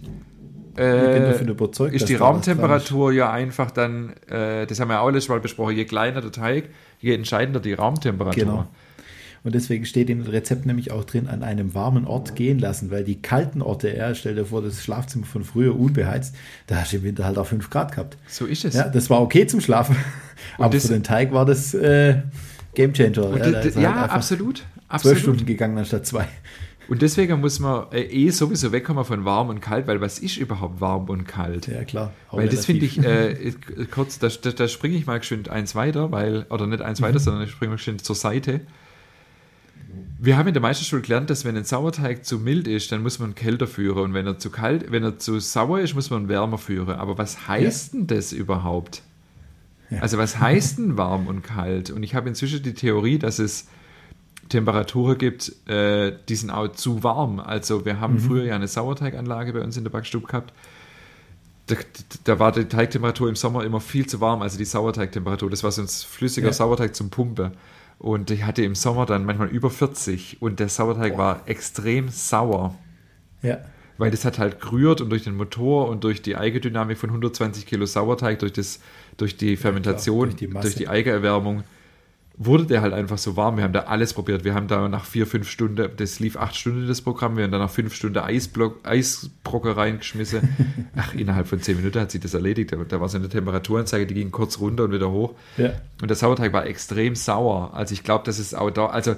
ist die Raumtemperatur ja einfach dann, das haben wir auch letztes Mal besprochen, je kleiner der Teig, je entscheidender die Raumtemperatur. Genau. Und deswegen steht in dem Rezept nämlich auch drin, an einem warmen Ort gehen lassen, weil die kalten Orte, stell dir vor, das Schlafzimmer von früher unbeheizt, da hast du im Winter halt auch 5 Grad gehabt. So ist es. Ja, das war okay zum Schlafen, aber für den Teig war das Gamechanger. Absolut. 12 Stunden gegangen anstatt 2. Und deswegen muss man sowieso wegkommen von warm und kalt, weil was ist überhaupt warm und kalt? Ja, klar. Weil das finde ich, kurz, da springe ich mal geschwind eins weiter, oder nicht eins weiter, sondern ich springe mal geschwind zur Seite. Wir haben in der Meisterschule gelernt, dass wenn ein Sauerteig zu mild ist, dann muss man kälter führen. Und wenn er zu sauer ist, muss man wärmer führen. Aber was heißt denn das überhaupt? Ja. Also was heißt denn warm und kalt? Und ich habe inzwischen die Theorie, dass es Temperaturen gibt, die sind auch zu warm. Also wir haben früher ja eine Sauerteiganlage bei uns in der Backstube gehabt. Da war die Teigtemperatur im Sommer immer viel zu warm, also die Sauerteigtemperatur. Das war sonst flüssiger Sauerteig zum Pumpe. Und ich hatte im Sommer dann manchmal über 40 und der Sauerteig war extrem sauer. Ja. Weil das hat halt gerührt und durch den Motor und durch die Eigendynamik von 120 Kilo Sauerteig, durch die Fermentation, durch die Eigenerwärmung, wurde der halt einfach so warm. Wir haben da alles probiert. Wir haben da nach 4-5 Stunden, das lief 8 Stunden das Programm, wir haben da nach 5 Stunden Eisbrocken reingeschmissen. Innerhalb von 10 Minuten hat sich das erledigt. Da war so eine Temperaturanzeige, die ging kurz runter und wieder hoch. Ja. Und der Sauerteig war extrem sauer. Also ich glaube, das ist auch da, also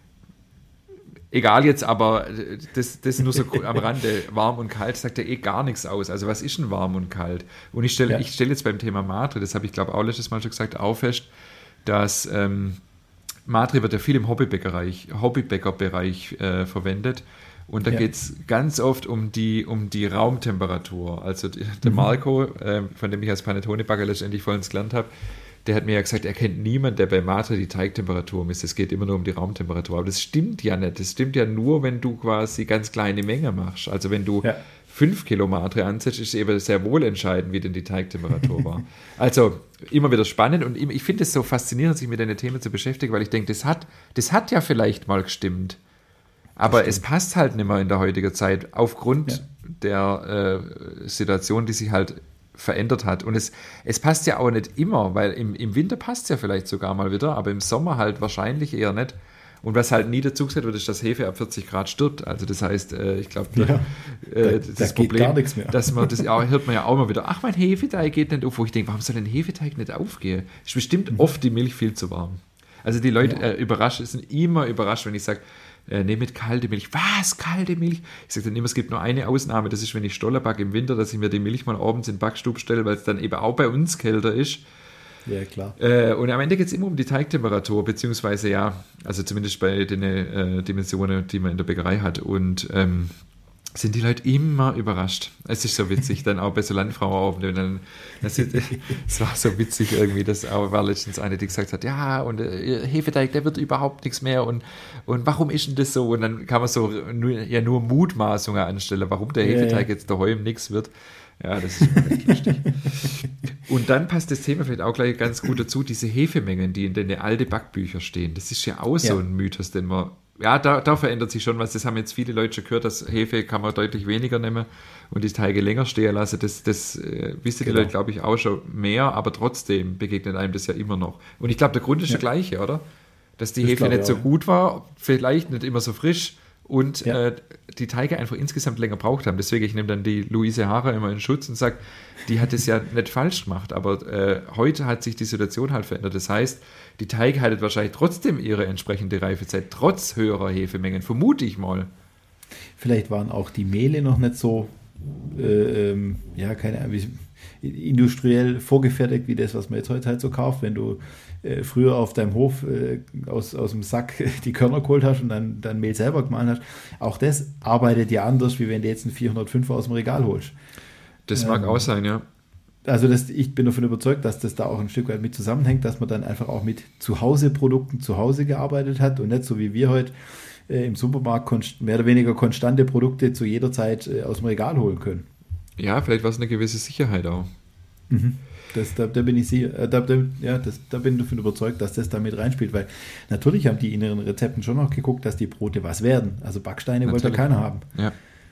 egal jetzt, aber das nur so am Rande, warm und kalt, sagt ja gar nichts aus. Also was ist denn warm und kalt? Und ich stelle jetzt beim Thema Matre, das habe ich glaube auch letztes Mal schon gesagt, auch fest, dass Matre wird ja viel im Hobbybäckerbereich verwendet und da geht es ganz oft um die Raumtemperatur. Also der Marco, von dem ich als Panettone-Backer letztendlich vollends gelernt habe, der hat mir ja gesagt, er kennt niemanden, der bei Matre die Teigtemperatur misst. Es geht immer nur um die Raumtemperatur. Aber das stimmt ja nicht. Das stimmt ja nur, wenn du quasi ganz kleine Menge machst. Also wenn du 5 Kilo Matre ansetzt, ist eben sehr wohl entscheidend, wie denn die Teigtemperatur war. Also immer wieder spannend und ich finde es so faszinierend, sich mit den Themen zu beschäftigen, weil ich denke, das hat ja vielleicht mal gestimmt. Aber es passt halt nicht mehr in der heutigen Zeit aufgrund der Situation, die sich halt verändert hat. Und es passt ja auch nicht immer, weil im Winter passt es ja vielleicht sogar mal wieder, aber im Sommer halt wahrscheinlich eher nicht. Und was halt nie dazu gesagt wird, ist, dass Hefe ab 40 Grad stirbt. Also das heißt, ich glaube, das Problem, gar nichts mehr. Dass man das hört man ja auch immer wieder, mein Hefeteig geht nicht auf, wo ich denke, warum soll ein Hefeteig nicht aufgehen? Ist bestimmt oft die Milch viel zu warm. Also die Leute sind immer überrascht, wenn ich sage, nehmt kalte Milch. Was? Kalte Milch? Ich sage dann immer, es gibt nur eine Ausnahme, das ist, wenn ich Stoller backe im Winter, dass ich mir die Milch mal abends in den Backstub stelle, weil es dann eben auch bei uns kälter ist. Ja, klar. Und am Ende geht es immer um die Teigtemperatur, beziehungsweise also zumindest bei den Dimensionen, die man in der Bäckerei hat. Und sind die Leute immer überrascht. Es ist so witzig, dann auch bei so Landfrauen es war so witzig irgendwie, das war letztens eine, die gesagt hat, und Hefeteig, der wird überhaupt nichts mehr und warum ist denn das so? Und dann kann man so nur Mutmaßungen anstellen, warum der Hefeteig jetzt daheim nichts wird. Ja, das ist echt lustig. Und dann passt das Thema vielleicht auch gleich ganz gut dazu, diese Hefemengen, die in den alten Backbüchern stehen. Das ist ja auch so ein Mythos, den man, da verändert sich schon was. Das haben jetzt viele Leute schon gehört, dass Hefe kann man deutlich weniger nehmen und die Teige länger stehen lassen. Das wissen die Leute, glaube ich, auch schon mehr, aber trotzdem begegnet einem das ja immer noch. Und ich glaube, der Grund ist der gleiche, oder? Dass die Hefe nicht so gut war, vielleicht nicht immer so frisch, und die Teige einfach insgesamt länger braucht haben. Deswegen, ich nehme dann die Luise Haarer immer in Schutz und sage, die hat es ja nicht falsch gemacht, aber heute hat sich die Situation halt verändert. Das heißt, die Teige halten wahrscheinlich trotzdem ihre entsprechende Reifezeit, trotz höherer Hefemengen, vermute ich mal. Vielleicht waren auch die Mehle noch nicht so, keine Ahnung, industriell vorgefertigt, wie das, was man jetzt heute halt so kauft, wenn du früher auf deinem Hof aus dem Sack die Körner geholt hast und dann Mehl selber gemahlen hast. Auch das arbeitet ja anders, wie wenn du jetzt einen 405er aus dem Regal holst. Das mag auch sein, ja. Also ich bin davon überzeugt, dass das da auch ein Stück weit mit zusammenhängt, dass man dann einfach auch mit Zuhause-Produkten zu Hause gearbeitet hat und nicht so wie wir heute im Supermarkt mehr oder weniger konstante Produkte zu jeder Zeit aus dem Regal holen können. Ja, vielleicht war es eine gewisse Sicherheit auch. Mhm. Da bin ich da bin ich davon überzeugt, dass das da mit reinspielt, weil natürlich haben die in ihren Rezepten schon noch geguckt, dass die Brote was werden. Also Backsteine wollte keiner haben. Ja.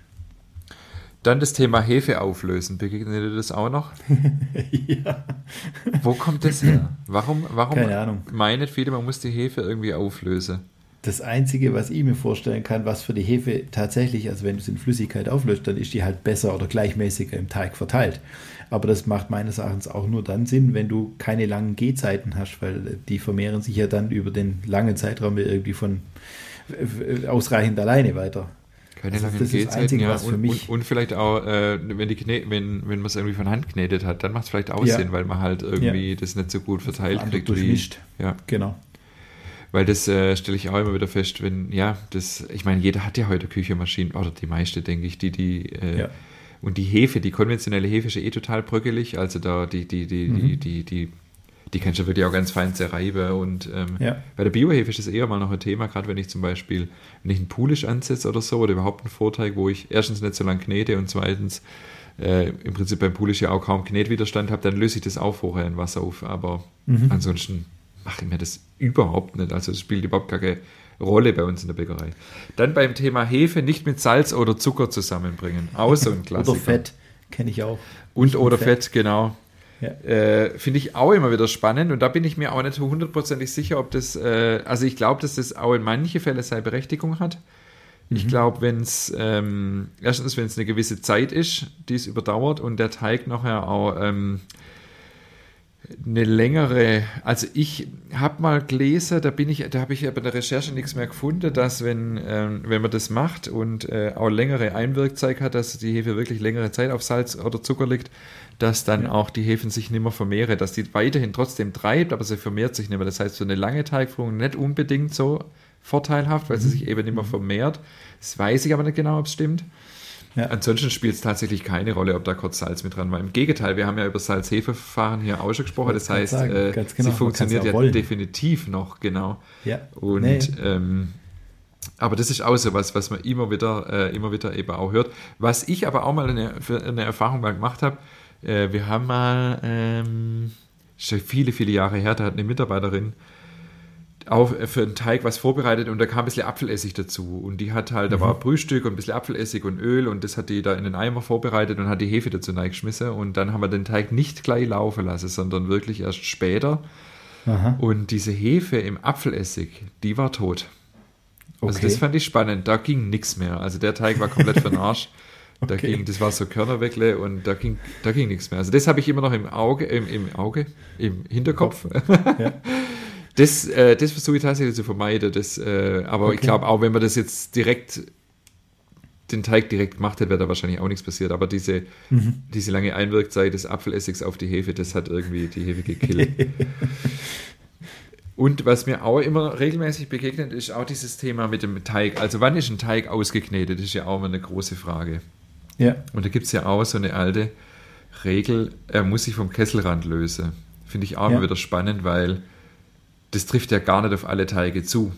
Dann das Thema Hefe auflösen. Begegnet dir das auch noch? Ja. Wo kommt das her? Warum keine Ahnung. Meinen viele, man muss die Hefe irgendwie auflösen? Das Einzige, was ich mir vorstellen kann, was für die Hefe tatsächlich, also wenn du es in Flüssigkeit auflöst, dann ist die halt besser oder gleichmäßiger im Teig verteilt. Aber das macht meines Erachtens auch nur dann Sinn, wenn du keine langen Gehzeiten hast, weil die vermehren sich ja dann über den langen Zeitraum irgendwie von ausreichend alleine weiter. Keine Also langen das ist das Gehzeiten, Einzige, ja. was für mich- Und vielleicht auch, wenn man es irgendwie von Hand geknetet hat, dann macht es vielleicht auch Ja. Sinn, weil man halt irgendwie das nicht so gut verteilt Andere kriegt. durchmischt. Ja. Genau. Weil das stelle ich auch immer wieder fest, ich meine, jeder hat ja heute Küchenmaschinen, oder die meiste, denke ich, Ja. und die Hefe, die konventionelle Hefe ist ja total bröckelig, also da die kannst du wirklich auch ganz fein zerreiben und Ja. bei der Biohefe ist das eher mal noch ein Thema, gerade wenn ich zum Beispiel, wenn ich einen Pulisch ansetze oder so, oder überhaupt einen Vorteig, wo ich erstens nicht so lange knete und zweitens im Prinzip beim Pulisch ja auch kaum Knetwiderstand habe, dann löse ich das auch vorher in Wasser auf, aber ansonsten mache ich mir das überhaupt nicht, also es spielt überhaupt keine Rolle bei uns in der Bäckerei. Dann beim Thema Hefe nicht mit Salz oder Zucker zusammenbringen, auch so ein Klassiker. Oder Fett, kenne ich auch. Oder Fett, genau. Ja. Finde ich auch immer wieder spannend und da bin ich mir auch nicht so hundertprozentig sicher, ob das, also ich glaube, dass das auch in manchen Fällen seine Berechtigung hat. Ich glaube, wenn es, erstens, wenn es eine gewisse Zeit ist, die es überdauert und der Teig nachher auch eine längere, also ich habe mal gelesen, da habe ich ja bei der Recherche nichts mehr gefunden, dass wenn man das macht und auch längere Einwirkzeit hat, dass die Hefe wirklich längere Zeit auf Salz oder Zucker liegt, dass dann auch die Hefen sich nicht mehr vermehren, dass die weiterhin trotzdem treibt, aber sie vermehrt sich nicht mehr. Das heißt, für eine lange Teigführung nicht unbedingt so vorteilhaft, weil sie sich eben nicht mehr vermehrt. Das weiß ich aber nicht genau, ob es stimmt. Ja. Ansonsten spielt es tatsächlich keine Rolle, ob da kurz Salz mit dran war. Im Gegenteil, wir haben ja über Salz-Hefe-Verfahren hier auch schon gesprochen. Das heißt, ganz genau, sie funktioniert ja wollen. Definitiv noch, genau. Ja. Und aber das ist auch so was man immer wieder eben auch hört. Was ich aber auch mal eine Erfahrung mal gemacht habe, wir haben mal, schon viele, viele Jahre her, da hat eine Mitarbeiterin auch für einen Teig was vorbereitet und da kam ein bisschen Apfelessig dazu und die hat halt, da war Brühstück und ein bisschen Apfelessig und Öl und das hat die da in den Eimer vorbereitet und hat die Hefe dazu reingeschmissen und dann haben wir den Teig nicht gleich laufen lassen, sondern wirklich erst später. Aha. Und diese Hefe im Apfelessig, die war tot. Also Okay. das fand ich spannend, da ging nichts mehr, also der Teig war komplett für den Arsch. Okay. Das war so Körnerweckle und da ging nichts mehr. Also das habe ich immer noch im Hinterkopf. Ja. Das versuche ich tatsächlich zu vermeiden. Aber ich glaube, auch wenn man das jetzt den Teig direkt gemacht hätte, wäre da wahrscheinlich auch nichts passiert. Aber diese lange Einwirkzeit des Apfelessigs auf die Hefe, das hat irgendwie die Hefe gekillt. Und was mir auch immer regelmäßig begegnet, ist auch dieses Thema mit dem Teig. Also wann ist ein Teig ausgeknetet? Das ist ja auch immer eine große Frage. Ja. Und da gibt es ja auch so eine alte Regel, er muss sich vom Kesselrand lösen. Finde ich auch immer wieder spannend, weil das trifft ja gar nicht auf alle Teige zu.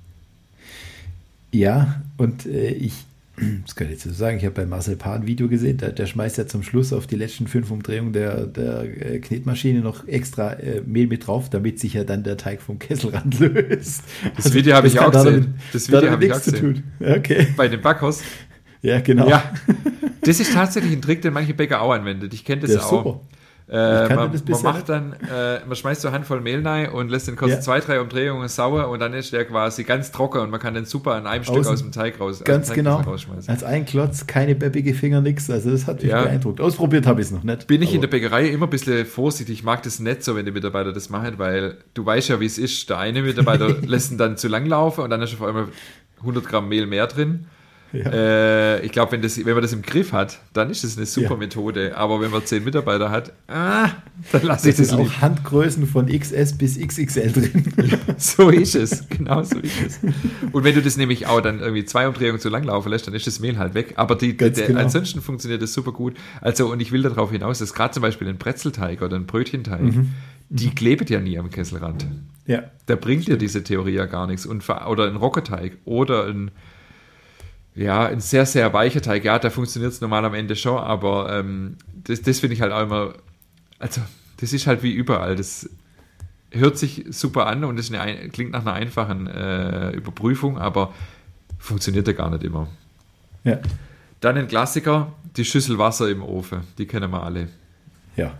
Ja, und das kann ich jetzt so sagen, ich habe bei Marcel Paar ein Video gesehen, der schmeißt ja zum Schluss auf die letzten 5 Umdrehungen der Knetmaschine noch extra Mehl mit drauf, damit sich ja dann der Teig vom Kesselrand löst. Das Video habe ich auch gesehen. Das Video habe ich auch zu gesehen. tun. Okay. Bei den Backhaus. Ja, genau. Ja, das ist tatsächlich ein Trick, den manche Bäcker auch anwenden. Ich kenne das Der ist auch. super. Man macht dann, man schmeißt so eine Handvoll Mehl rein und lässt den kurz 2, 3 Umdrehungen sauer und dann ist der quasi ganz trocken und man kann den super an einem Stück aus dem Teig rausschmeißen. Als ein Klotz, keine beppige Finger, nix. Also das hat mich beeindruckt. Ausprobiert habe ich es noch nicht. Bin ich in der Bäckerei immer ein bisschen vorsichtig. Ich mag das nicht so, wenn die Mitarbeiter das machen, weil du weißt ja, wie es ist. Der eine Mitarbeiter lässt ihn dann zu lang laufen und dann ist auf einmal 100 Gramm Mehl mehr drin. Ja. Ich glaube, wenn man das im Griff hat, dann ist das eine super Methode. Aber wenn man 10 Mitarbeiter hat, dann lasse ich das sind lieber. auch Handgrößen von XS bis XXL drin. Ja, so ist es. Genau so ist es. Und wenn du das nämlich auch dann irgendwie 2 Umdrehungen zu lang laufen lässt, dann ist das Mehl halt weg. Aber ansonsten funktioniert das super gut. Also, und ich will darauf hinaus, dass gerade zum Beispiel ein Brezelteig oder ein Brötchenteig, die klebt ja nie am Kesselrand. Ja. Da bringt dir diese Theorie ja gar nichts. Oder ein Roggenteig oder ein sehr, sehr weicher Teig, da funktioniert es normal am Ende schon, aber das finde ich halt auch immer, also das ist halt wie überall, das hört sich super an und das klingt nach einer einfachen Überprüfung, aber funktioniert ja gar nicht immer. Ja. Dann ein Klassiker, die Schüssel Wasser im Ofen, die kennen wir alle. Ja.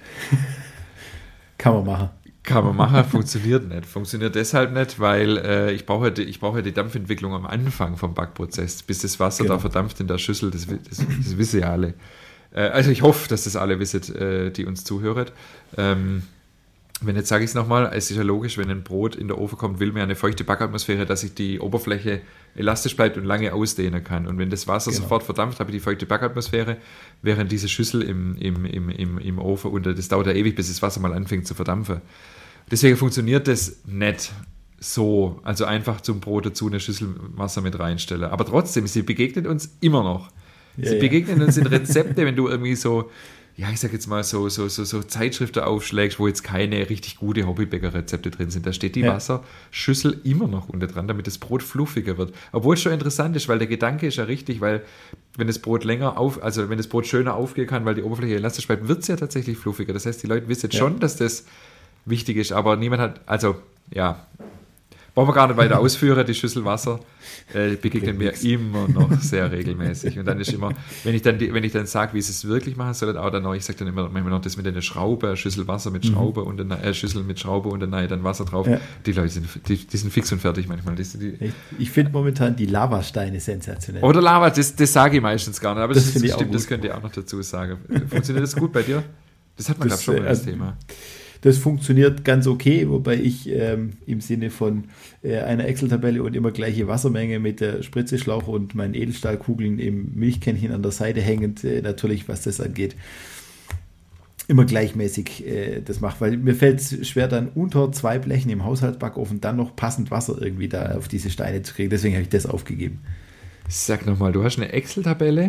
Kann man machen. Kann man machen, funktioniert nicht. Funktioniert deshalb nicht, weil ich brauche die Dampfentwicklung am Anfang vom Backprozess, bis das Wasser da verdampft in der Schüssel, das wissen ja alle. Also ich hoffe, dass das alle wisset, die uns zuhören. Wenn jetzt sage ich es nochmal, es ist ja logisch, wenn ein Brot in der Ofen kommt, will man ja eine feuchte Backatmosphäre, dass sich die Oberfläche elastisch bleibt und lange ausdehnen kann. Und wenn das Wasser sofort verdampft, habe ich die feuchte Backatmosphäre, während diese Schüssel im Ofen, und das dauert ja ewig, bis das Wasser mal anfängt zu verdampfen. Deswegen funktioniert das nicht so, also einfach zum Brot dazu eine Schüssel Wasser mit reinstellen. Aber trotzdem, sie begegnet uns immer noch. Sie begegnen uns in Rezepte, wenn du irgendwie so, ja, ich sag jetzt mal so Zeitschriften aufschlägst, wo jetzt keine richtig gute Hobbybäcker-Rezepte drin sind. Da steht die Wasserschüssel immer noch unten dran, damit das Brot fluffiger wird. Obwohl es schon interessant ist, weil der Gedanke ist ja richtig, weil wenn das Brot wenn das Brot schöner aufgehen kann, weil die Oberfläche elastisch bleibt, wird es ja tatsächlich fluffiger. Das heißt, die Leute wissen jetzt schon, dass das wichtig ist, aber niemand hat, brauchen wir gar nicht weiter ausführen, die Schüssel Wasser begegnen mir immer noch sehr regelmäßig. Und dann ist immer, wenn ich dann sage, wie sie es wirklich machen sollen, auch dann noch, ich sage dann immer manchmal noch das mit einer Schraube, Schüssel Wasser mit Schraube und Schüssel mit Schraube und dann Wasser drauf. Ja. Die Leute sind fix und fertig manchmal. Ich finde momentan die Lavasteine sensationell. Oder Lava, das sage ich meistens gar nicht, aber das stimmt, das könnt ihr auch noch dazu sagen. Funktioniert das gut bei dir? Das hat man, glaube ich, schon mal das Thema. Das funktioniert ganz okay, wobei ich im Sinne von einer Excel-Tabelle und immer gleiche Wassermenge mit der Spritzeschlauch und meinen Edelstahlkugeln im Milchkännchen an der Seite hängend, natürlich, was das angeht, immer gleichmäßig das mache. Weil mir fällt es schwer, dann unter 2 Blechen im Haushaltsbackofen dann noch passend Wasser irgendwie da auf diese Steine zu kriegen. Deswegen habe ich das aufgegeben. Sag nochmal, du hast eine Excel-Tabelle?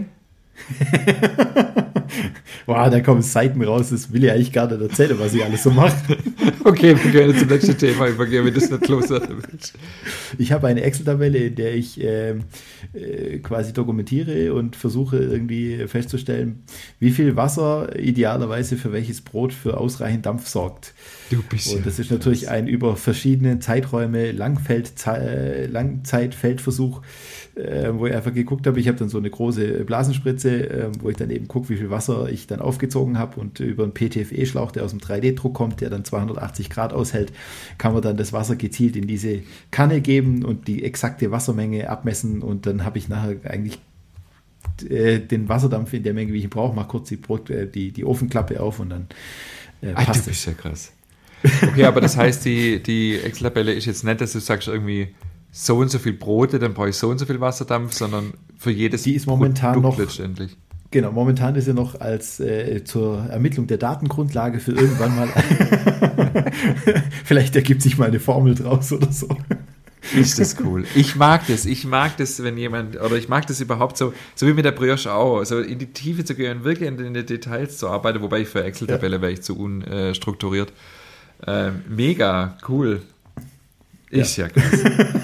Wow, da kommen Seiten raus, das will ich eigentlich gar nicht erzählen, was ich alles so mache. Okay, wir können zum nächsten Thema übergehen, wenn das nicht loswerden willst. Ich habe eine Excel-Tabelle, in der ich quasi dokumentiere und versuche irgendwie festzustellen, wie viel Wasser idealerweise für welches Brot für ausreichend Dampf sorgt. Du bist und das ist natürlich ein über verschiedene Zeiträume Langzeitfeldversuch, wo ich einfach geguckt habe. Ich habe dann so eine große Blasenspritze, wo ich dann eben gucke, wie viel Wasser ich dann aufgezogen habe, und über einen PTFE-Schlauch, der aus dem 3D-Druck kommt, der dann 280 Grad aushält, kann man dann das Wasser gezielt in diese Kanne geben und die exakte Wassermenge abmessen, und dann habe ich nachher eigentlich den Wasserdampf in der Menge, wie ich ihn brauche, mache kurz die Ofenklappe auf und dann passt du bist ja krass. Okay, aber das heißt, die Excel-Tabelle ist jetzt nicht, dass du sagst irgendwie so und so viel Brote, dann brauche ich so und so viel Wasserdampf, sondern für jedes die ist momentan Produkt noch letztendlich. Genau, momentan ist sie noch als zur Ermittlung der Datengrundlage für irgendwann mal. Vielleicht ergibt sich mal eine Formel draus oder so. Ist das cool. Ich mag das, wenn jemand, oder ich mag das überhaupt so wie mit der Brioche auch, so in die Tiefe zu gehen, wirklich in die Details zu arbeiten, wobei ich für Excel-Tabelle wäre ich zu unstrukturiert. Mega cool. Ist ja krass.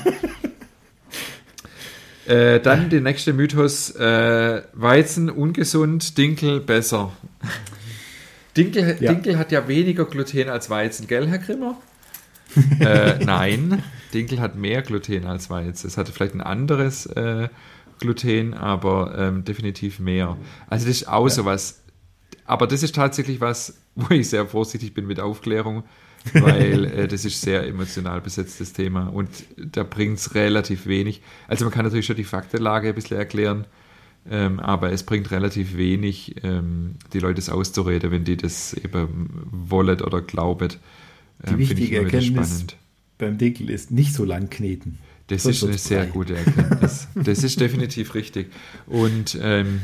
Dann der nächste Mythos, Weizen ungesund, Dinkel besser. Dinkel hat ja weniger Gluten als Weizen, gell, Herr Grimmer? Nein, Dinkel hat mehr Gluten als Weizen. Es hatte vielleicht ein anderes Gluten, aber definitiv mehr. Also das ist auch sowas. Aber das ist tatsächlich was, wo ich sehr vorsichtig bin mit Aufklärung, weil das ist sehr emotional besetztes Thema und da bringt es relativ wenig. Also man kann natürlich schon die Faktenlage ein bisschen erklären, aber es bringt relativ wenig, die Leute das auszureden, wenn die das eben wollen oder glauben. Die wichtige Erkenntnis beim Dinkel ist, nicht so lang kneten. Das ist eine sehr gute Erkenntnis. Das ist definitiv richtig. Und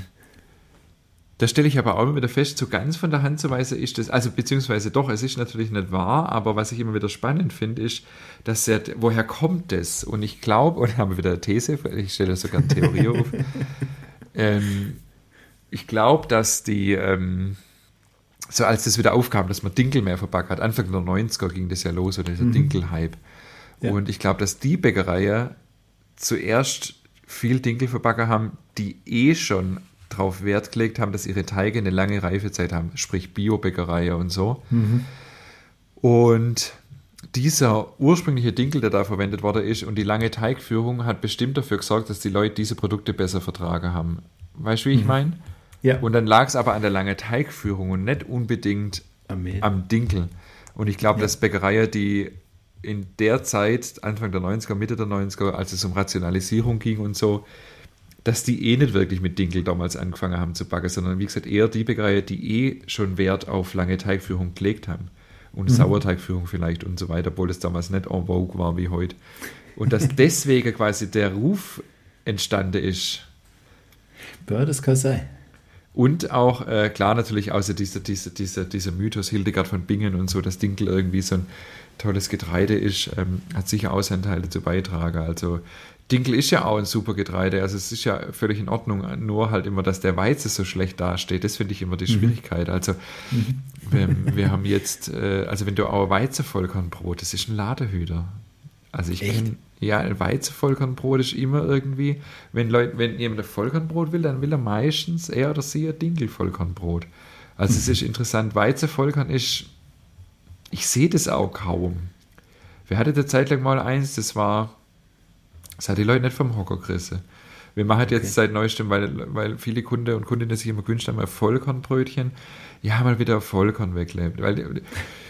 da stelle ich aber auch immer wieder fest, so ganz von der Hand zu weisen ist das, also beziehungsweise doch, es ist natürlich nicht wahr, aber was ich immer wieder spannend finde, ist, dass woher kommt das? Und ich glaube, und haben wir wieder eine These, ich stelle sogar eine Theorie auf, ich glaube, dass so als das wieder aufkam, dass man Dinkel mehr verpackt hat, Anfang der 90er ging das ja los, oder dieser Dinkel-Hype. Ja. Und ich glaube, dass die Bäckereien zuerst viel Dinkelverpacker haben, die schon darauf Wert gelegt haben, dass ihre Teige eine lange Reifezeit haben, sprich Bio-Bäckereien und so. Mhm. Und dieser ursprüngliche Dinkel, der da verwendet worden ist, und die lange Teigführung hat bestimmt dafür gesorgt, dass die Leute diese Produkte besser vertragen haben. Weißt du, wie ich meine? Ja. Und dann lag es aber an der langen Teigführung und nicht unbedingt am Dinkel. Und ich glaube, dass Bäckereien, die in der Zeit, Anfang der 90er, Mitte der 90er, als es um Rationalisierung ging und so, dass die nicht wirklich mit Dinkel damals angefangen haben zu backen, sondern wie gesagt eher die Bäckereien, die schon Wert auf lange Teigführung gelegt haben. und Sauerteigführung vielleicht und so weiter, obwohl das damals nicht en vogue war wie heute. Und dass deswegen quasi der Ruf entstanden ist. Ja, das kann sein. Und auch, klar, natürlich außer dieser Mythos Hildegard von Bingen und so, dass Dinkel irgendwie so ein tolles Getreide ist, hat sicher auch seinen Teil dazu beitragen. Also Dinkel ist ja auch ein super Getreide, also es ist ja völlig in Ordnung, nur halt immer, dass der Weizen so schlecht dasteht, das finde ich immer die Schwierigkeit. Also wir haben jetzt, also wenn du auch Weizenvollkornbrot, das ist ein Ladehüter. Also ich kenne, ja, ein Weizenvollkornbrot ist immer irgendwie, wenn jemand ein Vollkornbrot will, dann will er meistens er oder sie ein Dinkelvollkornbrot. Also es ist interessant, Weizenvollkorn ist, ich sehe das auch kaum. Wir hatten eine Zeit lang mal eins, das hat die Leute nicht vom Hocker gerissen. Wir machen jetzt seit neuestem, weil viele Kunden und Kundinnen sich immer gewünscht haben, ein Vollkornbrötchen, ja, mal wieder Vollkorn weglebt. Weil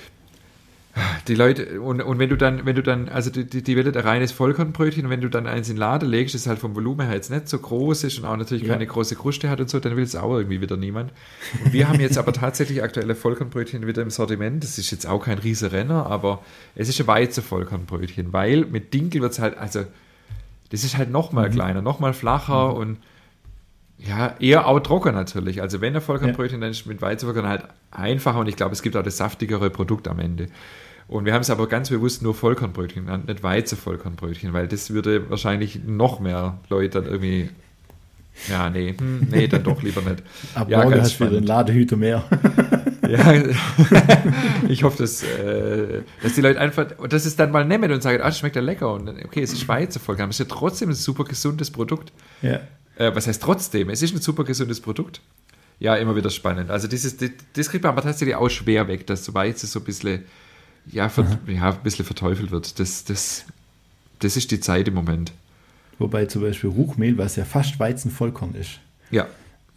die Leute, und wenn du dann, also die will ein reines Vollkornbrötchen, und wenn du dann eins in den Laden legst, das halt vom Volumen her jetzt nicht so groß ist und auch natürlich keine große Kruste hat und so, dann will es auch irgendwie wieder niemand. Und wir haben jetzt aber tatsächlich aktuelle Vollkornbrötchen wieder im Sortiment. Das ist jetzt auch kein riesen Renner, aber es ist ein Weizenvollkornbrötchen, weil mit Dinkel wird es halt, also das ist halt noch mal kleiner, noch mal flacher und ja, eher auch trocken natürlich. Also wenn ein Vollkornbrötchen, dann ist mit Weizenvollkorn halt einfacher und ich glaube, es gibt auch das saftigere Produkt am Ende. Und wir haben es aber ganz bewusst nur Vollkornbrötchen genannt, nicht Weizenvollkornbrötchen, weil das würde wahrscheinlich noch mehr Leute dann irgendwie, ja, nee, dann doch lieber nicht. Ab morgen hast du wieder einen Ladehüter mehr. Ja, ich hoffe, dass die Leute einfach, dass es dann mal nehmen und sagen, das schmeckt ja lecker und dann, okay, es ist Weizenvollkorn, aber es ist ja trotzdem ein super gesundes Produkt. Ja. Was heißt trotzdem? Es ist ein super gesundes Produkt. Ja, immer wieder spannend. Also das kriegt man aber tatsächlich auch schwer weg, dass Weizen so ein bisschen, ein bisschen verteufelt wird. Das ist die Zeit im Moment. Wobei zum Beispiel Ruchmehl, was ja fast Weizenvollkorn ist. Ja.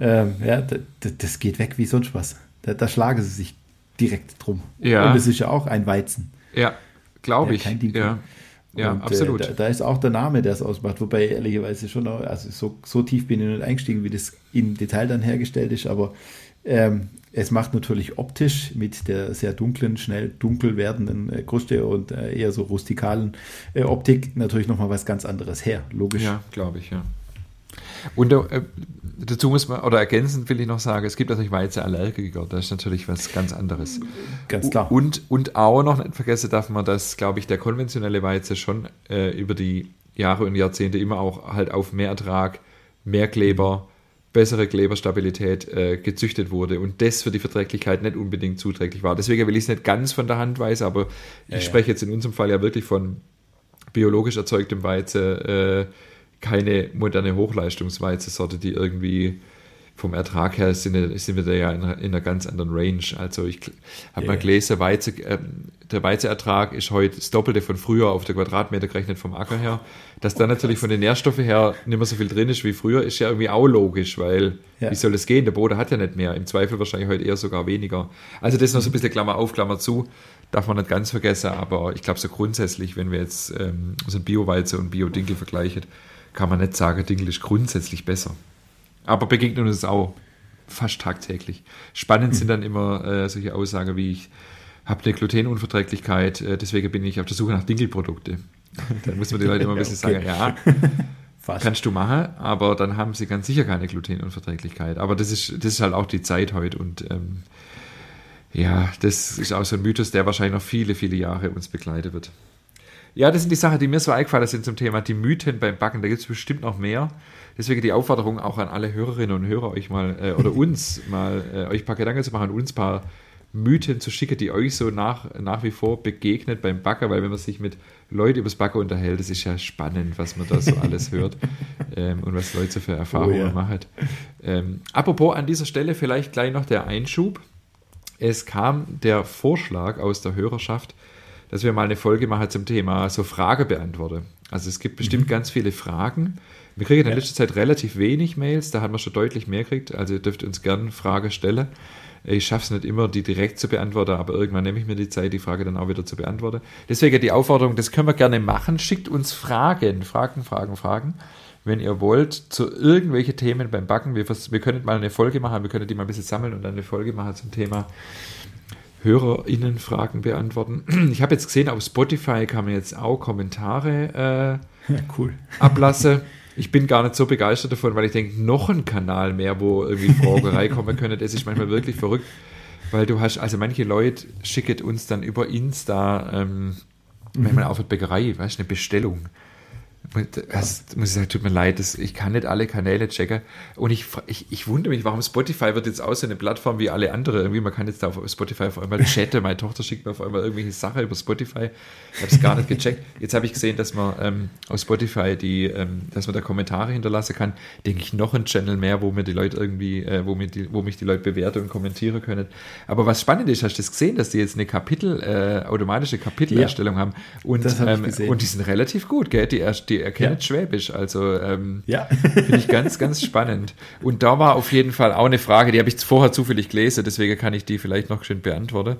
Das geht weg wie sonst was. Da schlagen sie sich direkt drum. Ja. Und es ist ja auch ein Weizen. Ja, glaube ich. Kein Dinkel. Ja, und, absolut. Da ist auch der Name, der es ausmacht. Wobei ehrlicherweise schon, also so tief bin ich nicht eingestiegen, wie das im Detail dann hergestellt ist. Aber es macht natürlich optisch mit der sehr dunklen, schnell dunkel werdenden Kruste und eher so rustikalen Optik natürlich nochmal was ganz anderes her. Logisch. Ja, glaube ich, ja. Und dazu muss man, oder ergänzend will ich noch sagen, es gibt natürlich Weizenallergiker, das ist natürlich was ganz anderes. Ganz klar. Und auch noch nicht vergessen darf man, dass, glaube ich, der konventionelle Weizen schon über die Jahre und Jahrzehnte immer auch halt auf mehr Ertrag, mehr Kleber, bessere Kleberstabilität gezüchtet wurde und das für die Verträglichkeit nicht unbedingt zuträglich war. Deswegen will ich es nicht ganz von der Hand weisen, aber ich spreche jetzt in unserem Fall ja wirklich von biologisch erzeugtem Weizen, keine moderne Hochleistungsweizensorte, die irgendwie vom Ertrag her sind wir da ja in einer ganz anderen Range. Also ich habe mal gelesen, der Weizenertrag ist heute das Doppelte von früher auf der Quadratmeter gerechnet vom Acker her. Dass da natürlich von den Nährstoffen her nicht mehr so viel drin ist wie früher, ist ja irgendwie auch logisch, weil wie soll das gehen? Der Boden hat ja nicht mehr. Im Zweifel wahrscheinlich heute eher sogar weniger. Also das ist noch so ein bisschen Klammer auf, Klammer zu. Darf man nicht ganz vergessen, aber ich glaube so grundsätzlich, wenn wir jetzt so ein Bio-Weizen und Bio-Dinkel vergleichen, kann man nicht sagen, Dinkel ist grundsätzlich besser. Aber begegnen uns auch fast tagtäglich. Spannend sind dann immer solche Aussagen wie, ich habe eine Glutenunverträglichkeit, deswegen bin ich auf der Suche nach Dinkelprodukte. Dann muss man die Leute immer ein bisschen sagen, ja, kannst du machen, aber dann haben sie ganz sicher keine Glutenunverträglichkeit. Aber das ist halt auch die Zeit heute und das ist auch so ein Mythos, der wahrscheinlich noch viele, viele Jahre uns begleiten wird. Ja, das sind die Sachen, die mir so eingefallen sind zum Thema die Mythen beim Backen. Da gibt es bestimmt noch mehr. Deswegen die Aufforderung auch an alle Hörerinnen und Hörer, euch mal oder uns mal euch ein paar Gedanken zu machen und uns ein paar Mythen zu schicken, die euch so nach wie vor begegnet beim Backen, weil wenn man sich mit Leuten über das Backen unterhält, das ist ja spannend, was man da so alles hört und was Leute so für Erfahrungen machen. Apropos an dieser Stelle vielleicht gleich noch der Einschub. Es kam der Vorschlag aus der Hörerschaft, dass wir mal eine Folge machen zum Thema so Frage beantworten. Also es gibt bestimmt ganz viele Fragen. Wir kriegen in letzter Zeit relativ wenig Mails, da haben wir schon deutlich mehr gekriegt. Also ihr dürft uns gerne Fragen stellen. Ich schaffe es nicht immer, die direkt zu beantworten, aber irgendwann nehme ich mir die Zeit, die Frage dann auch wieder zu beantworten. Deswegen die Aufforderung, das können wir gerne machen. Schickt uns Fragen, wenn ihr wollt, zu irgendwelchen Themen beim Backen. Wir können mal eine Folge machen, wir können die mal ein bisschen sammeln und dann eine Folge machen zum Thema HörerInnen-Fragen beantworten. Ich habe jetzt gesehen, auf Spotify kann man jetzt auch Kommentare cool. ablassen. Ich bin gar nicht so begeistert davon, weil ich denke, noch ein Kanal mehr, wo irgendwie Fragen reinkommen können, das ist manchmal wirklich verrückt, weil du hast, also manche Leute schicken uns dann über Insta manchmal auf die Bäckerei, weißt du, eine Bestellung. Das muss ich sagen, tut mir leid, ich kann nicht alle Kanäle checken und ich wundere mich, warum Spotify wird jetzt auch so eine Plattform wie alle andere, irgendwie, man kann jetzt da auf Spotify auf einmal chatten, meine Tochter schickt mir auf einmal irgendwelche Sachen über Spotify, ich habe es gar nicht gecheckt, jetzt habe ich gesehen, dass man auf Spotify dass man da Kommentare hinterlassen kann, denke ich, noch ein Channel mehr, wo mir die Leute irgendwie, wo mich die Leute bewerten und kommentieren können, aber was spannend ist, hast du das gesehen, dass die jetzt eine automatische Kapitelerstellung haben und die sind relativ gut, gell, die erkennen Schwäbisch, also finde ich ganz, ganz spannend. Und da war auf jeden Fall auch eine Frage, die habe ich vorher zufällig gelesen, deswegen kann ich die vielleicht noch schön beantworten.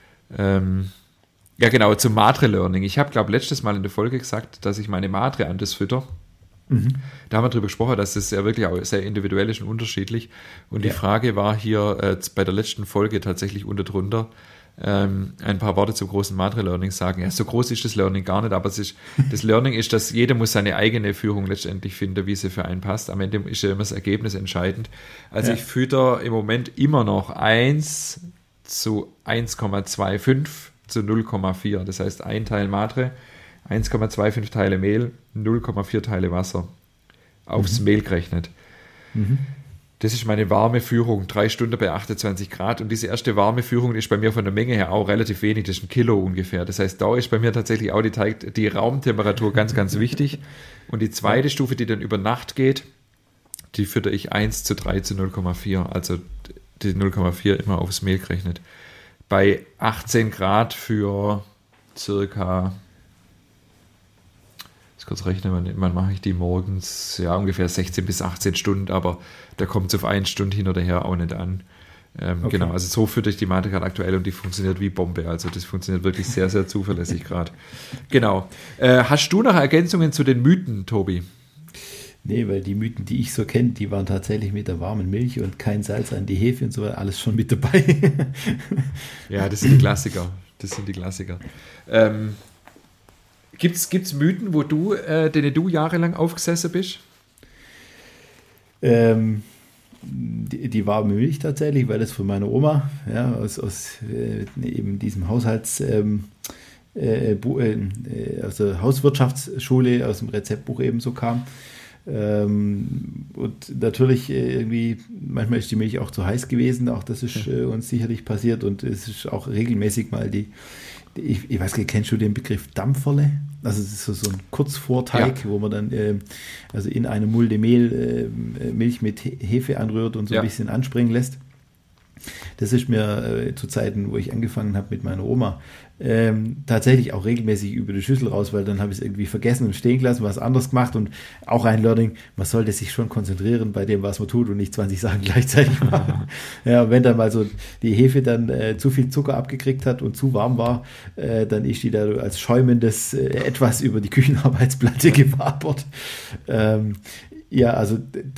Ja genau, zum Matre-Learning. Ich habe, glaube ich, letztes Mal in der Folge gesagt, dass ich meine Matre anders fütter. Da haben wir darüber gesprochen, dass das ja wirklich auch sehr individuell ist und unterschiedlich. Und die Frage war hier bei der letzten Folge tatsächlich unter drunter, ein paar Worte zum großen Matre-Learning sagen. Ja, so groß ist das Learning gar nicht, aber das Learning ist, dass jeder muss seine eigene Führung letztendlich finden, wie sie für einen passt. Am Ende ist ja immer das Ergebnis entscheidend. Also ich fütter im Moment immer noch 1 zu 1,25 zu 0,4. Das heißt, ein Teil Matre, 1,25 Teile Mehl, 0,4 Teile Wasser. Aufs Mehl gerechnet. Das ist meine warme Führung, 3 Stunden bei 28 Grad. Und diese erste warme Führung ist bei mir von der Menge her auch relativ wenig, das ist 1 Kilo ungefähr. Das heißt, da ist bei mir tatsächlich auch die Raumtemperatur ganz, ganz wichtig. Und die zweite Stufe, die dann über Nacht geht, die fütter ich 1 zu 3 zu 0,4. Also die 0,4 immer aufs Mehl gerechnet. Bei 18 Grad für circa, kurz rechnen, wann mache ich die morgens? Ja, ungefähr 16 bis 18 Stunden, aber da kommt es auf 1 Stunde hin oder her auch nicht an. Genau, also so führe ich die Mate gerade aktuell und die funktioniert wie Bombe. Also das funktioniert wirklich sehr, sehr zuverlässig gerade. Genau. Hast du noch Ergänzungen zu den Mythen, Tobi? Nee, weil die Mythen, die ich so kenne, die waren tatsächlich mit der warmen Milch und kein Salz an die Hefe und so, alles schon mit dabei. Ja, das sind die Klassiker. Gibt's Mythen, wo denen du jahrelang aufgesessen bist? Die warme Milch tatsächlich, weil das von meiner Oma aus eben diesem aus der Hauswirtschaftsschule, aus dem Rezeptbuch eben so kam. Und natürlich irgendwie, manchmal ist die Milch auch zu heiß gewesen, auch das ist uns sicherlich passiert und es ist auch regelmäßig mal ich weiß nicht, kennst du den Begriff Dampferle? Also es ist so ein Kurzvorteig, wo man dann also in eine Mulde Mehl Milch mit Hefe anrührt und so ein bisschen anspringen lässt. Das ist mir zu Zeiten, wo ich angefangen habe mit meiner Oma, tatsächlich auch regelmäßig über die Schüssel raus, weil dann habe ich es irgendwie vergessen und stehen gelassen, was anderes gemacht und auch ein Learning, man sollte sich schon konzentrieren bei dem, was man tut und nicht 20 Sachen gleichzeitig machen. Ja, wenn dann mal so die Hefe dann zu viel Zucker abgekriegt hat und zu warm war, dann ist die da als schäumendes etwas über die Küchenarbeitsplatte gewabert. Ja, also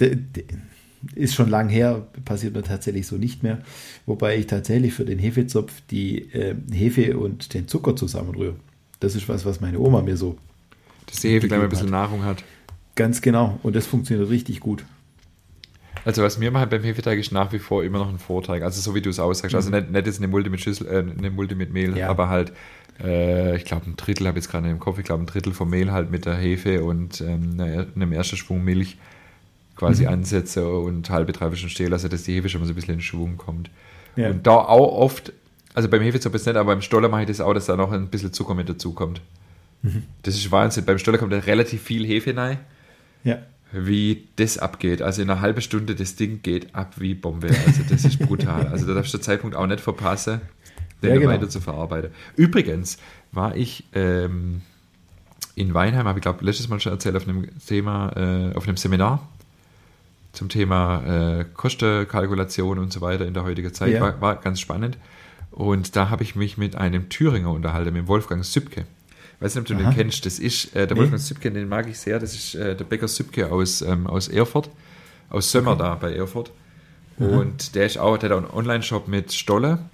ist schon lang her, passiert mir tatsächlich so nicht mehr. Wobei ich tatsächlich für den Hefezopf die Hefe und den Zucker zusammenrühre. Das ist was meine Oma mir so. Dass die Hefe gleich mal ein bisschen Nahrung hat. Ganz genau. Und das funktioniert richtig gut. Also was wir machen beim Hefeteig ist nach wie vor immer noch ein Vorteig. Also so wie du es aussagst. Also nicht jetzt eine Mulde mit Mehl, aber halt ich glaube ein Drittel, habe ich jetzt gerade im Kopf, ein Drittel vom Mehl halt mit der Hefe und einem ersten Schwung Milch quasi ansetze und halbe, dreiviertel Stunde stehen lasse, dass die Hefe schon mal so ein bisschen in Schwung kommt. Ja. Und da auch oft, also beim Hefezopf ist nicht, aber beim Stoller mache ich das auch, dass da noch ein bisschen Zucker mit dazu kommt. Das ist Wahnsinn. Beim Stoller kommt da relativ viel Hefe rein. Ja. Wie das abgeht. Also in einer halben Stunde, das Ding geht ab wie Bombe. Also das ist brutal. Also da darfst du den Zeitpunkt auch nicht verpassen, den weiter zu verarbeiten. Übrigens war ich in Weinheim, habe ich glaube letztes Mal schon erzählt, auf einem Seminar zum Thema Kostenkalkulation und so weiter in der heutigen Zeit. War ganz spannend. Und da habe ich mich mit einem Thüringer unterhalten, mit Wolfgang Sübke. Ich weiß nicht, ob du den kennst. Das ist der Wolfgang Sübke, den mag ich sehr. Das ist der Bäcker Sübke aus Erfurt, aus Sömmer da bei Erfurt. Und der hat auch einen Online-Shop mit Stolle.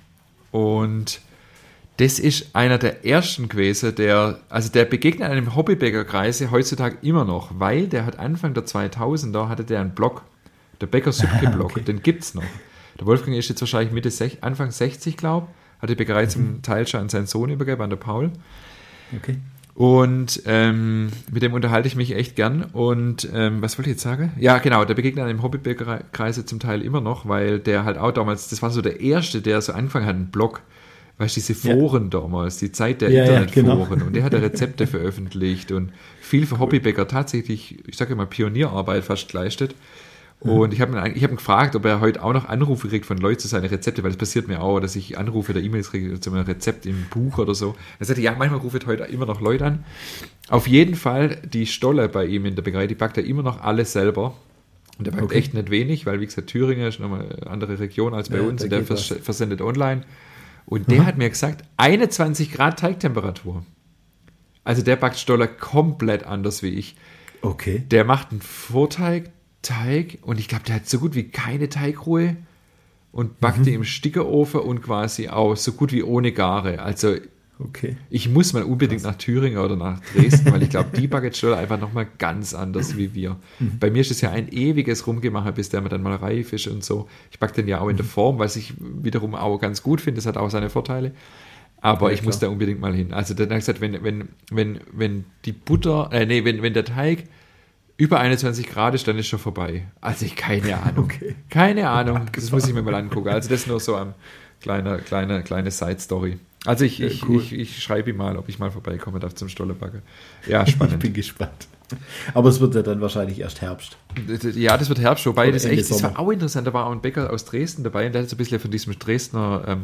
Und das ist einer der ersten gewesen, der begegnet einem Hobbybäckerkreise heutzutage immer noch, weil der hat Anfang der 2000er hatte der einen Blog, der Bäcker Sübke-Blog, okay. Den gibt's noch. Der Wolfgang ist jetzt wahrscheinlich Anfang 60, glaube ich, hat die Bäckerei zum Teil schon an seinen Sohn übergeben, an der Paul. Okay. Und mit dem unterhalte ich mich echt gern. Und was wollte ich jetzt sagen? Ja, genau, der begegnet einem Hobbybäckerkreise zum Teil immer noch, weil der halt auch damals, das war so der Erste, der so angefangen hat, einen Blog, weißt du, diese Foren damals, die Zeit der Internetforen. Genau. Und der hat da Rezepte veröffentlicht und viel für Hobbybäcker tatsächlich, ich sage immer, Pionierarbeit fast geleistet. Und ich hab ihn gefragt, ob er heute auch noch Anrufe kriegt von Leuten zu seinen Rezepte, weil das passiert mir auch, dass ich Anrufe oder E-Mails kriege zu einem Rezept im Buch oder so. Er sagte, ja, manchmal ruft heute immer noch Leute an. Auf jeden Fall die Stolle bei ihm in der Bäckerei, die backt er immer noch alles selber. Und der backt echt nicht wenig, weil wie gesagt, Thüringen ist nochmal eine andere Region als bei uns und der versendet online. Und der hat mir gesagt, 21 Grad Teigtemperatur. Also der backt Stoller komplett anders wie ich. Okay. Der macht einen Vorteig, Teig und ich glaube, der hat so gut wie keine Teigruhe und backt die im Stickerofen und quasi auch so gut wie ohne Gare. Also ich muss mal unbedingt nach Thüringen oder nach Dresden, weil ich glaube, die backen Stoller einfach nochmal ganz anders wie wir. Bei mir ist es ja ein ewiges Rumgemache, bis der dann mal reif ist und so. Ich backe den ja auch in der Form, was ich wiederum auch ganz gut finde. Das hat auch seine Vorteile. Aber ich muss da unbedingt mal hin. Also dann hat er gesagt, wenn die Butter, wenn der Teig über 21 Grad ist, dann ist schon vorbei. Also keine Ahnung. Keine Ahnung. Das muss ich mir mal angucken. Also das nur so eine kleine Side-Story. Also ich schreibe ihm mal, ob ich mal vorbeikommen darf zum Stollebacken. Ja, spannend. Ich bin gespannt. Aber es wird ja dann wahrscheinlich erst Herbst. Ja, das wird Herbst, wobei das war auch interessant. Da war auch ein Bäcker aus Dresden dabei und der hat so ein bisschen von diesem Dresdner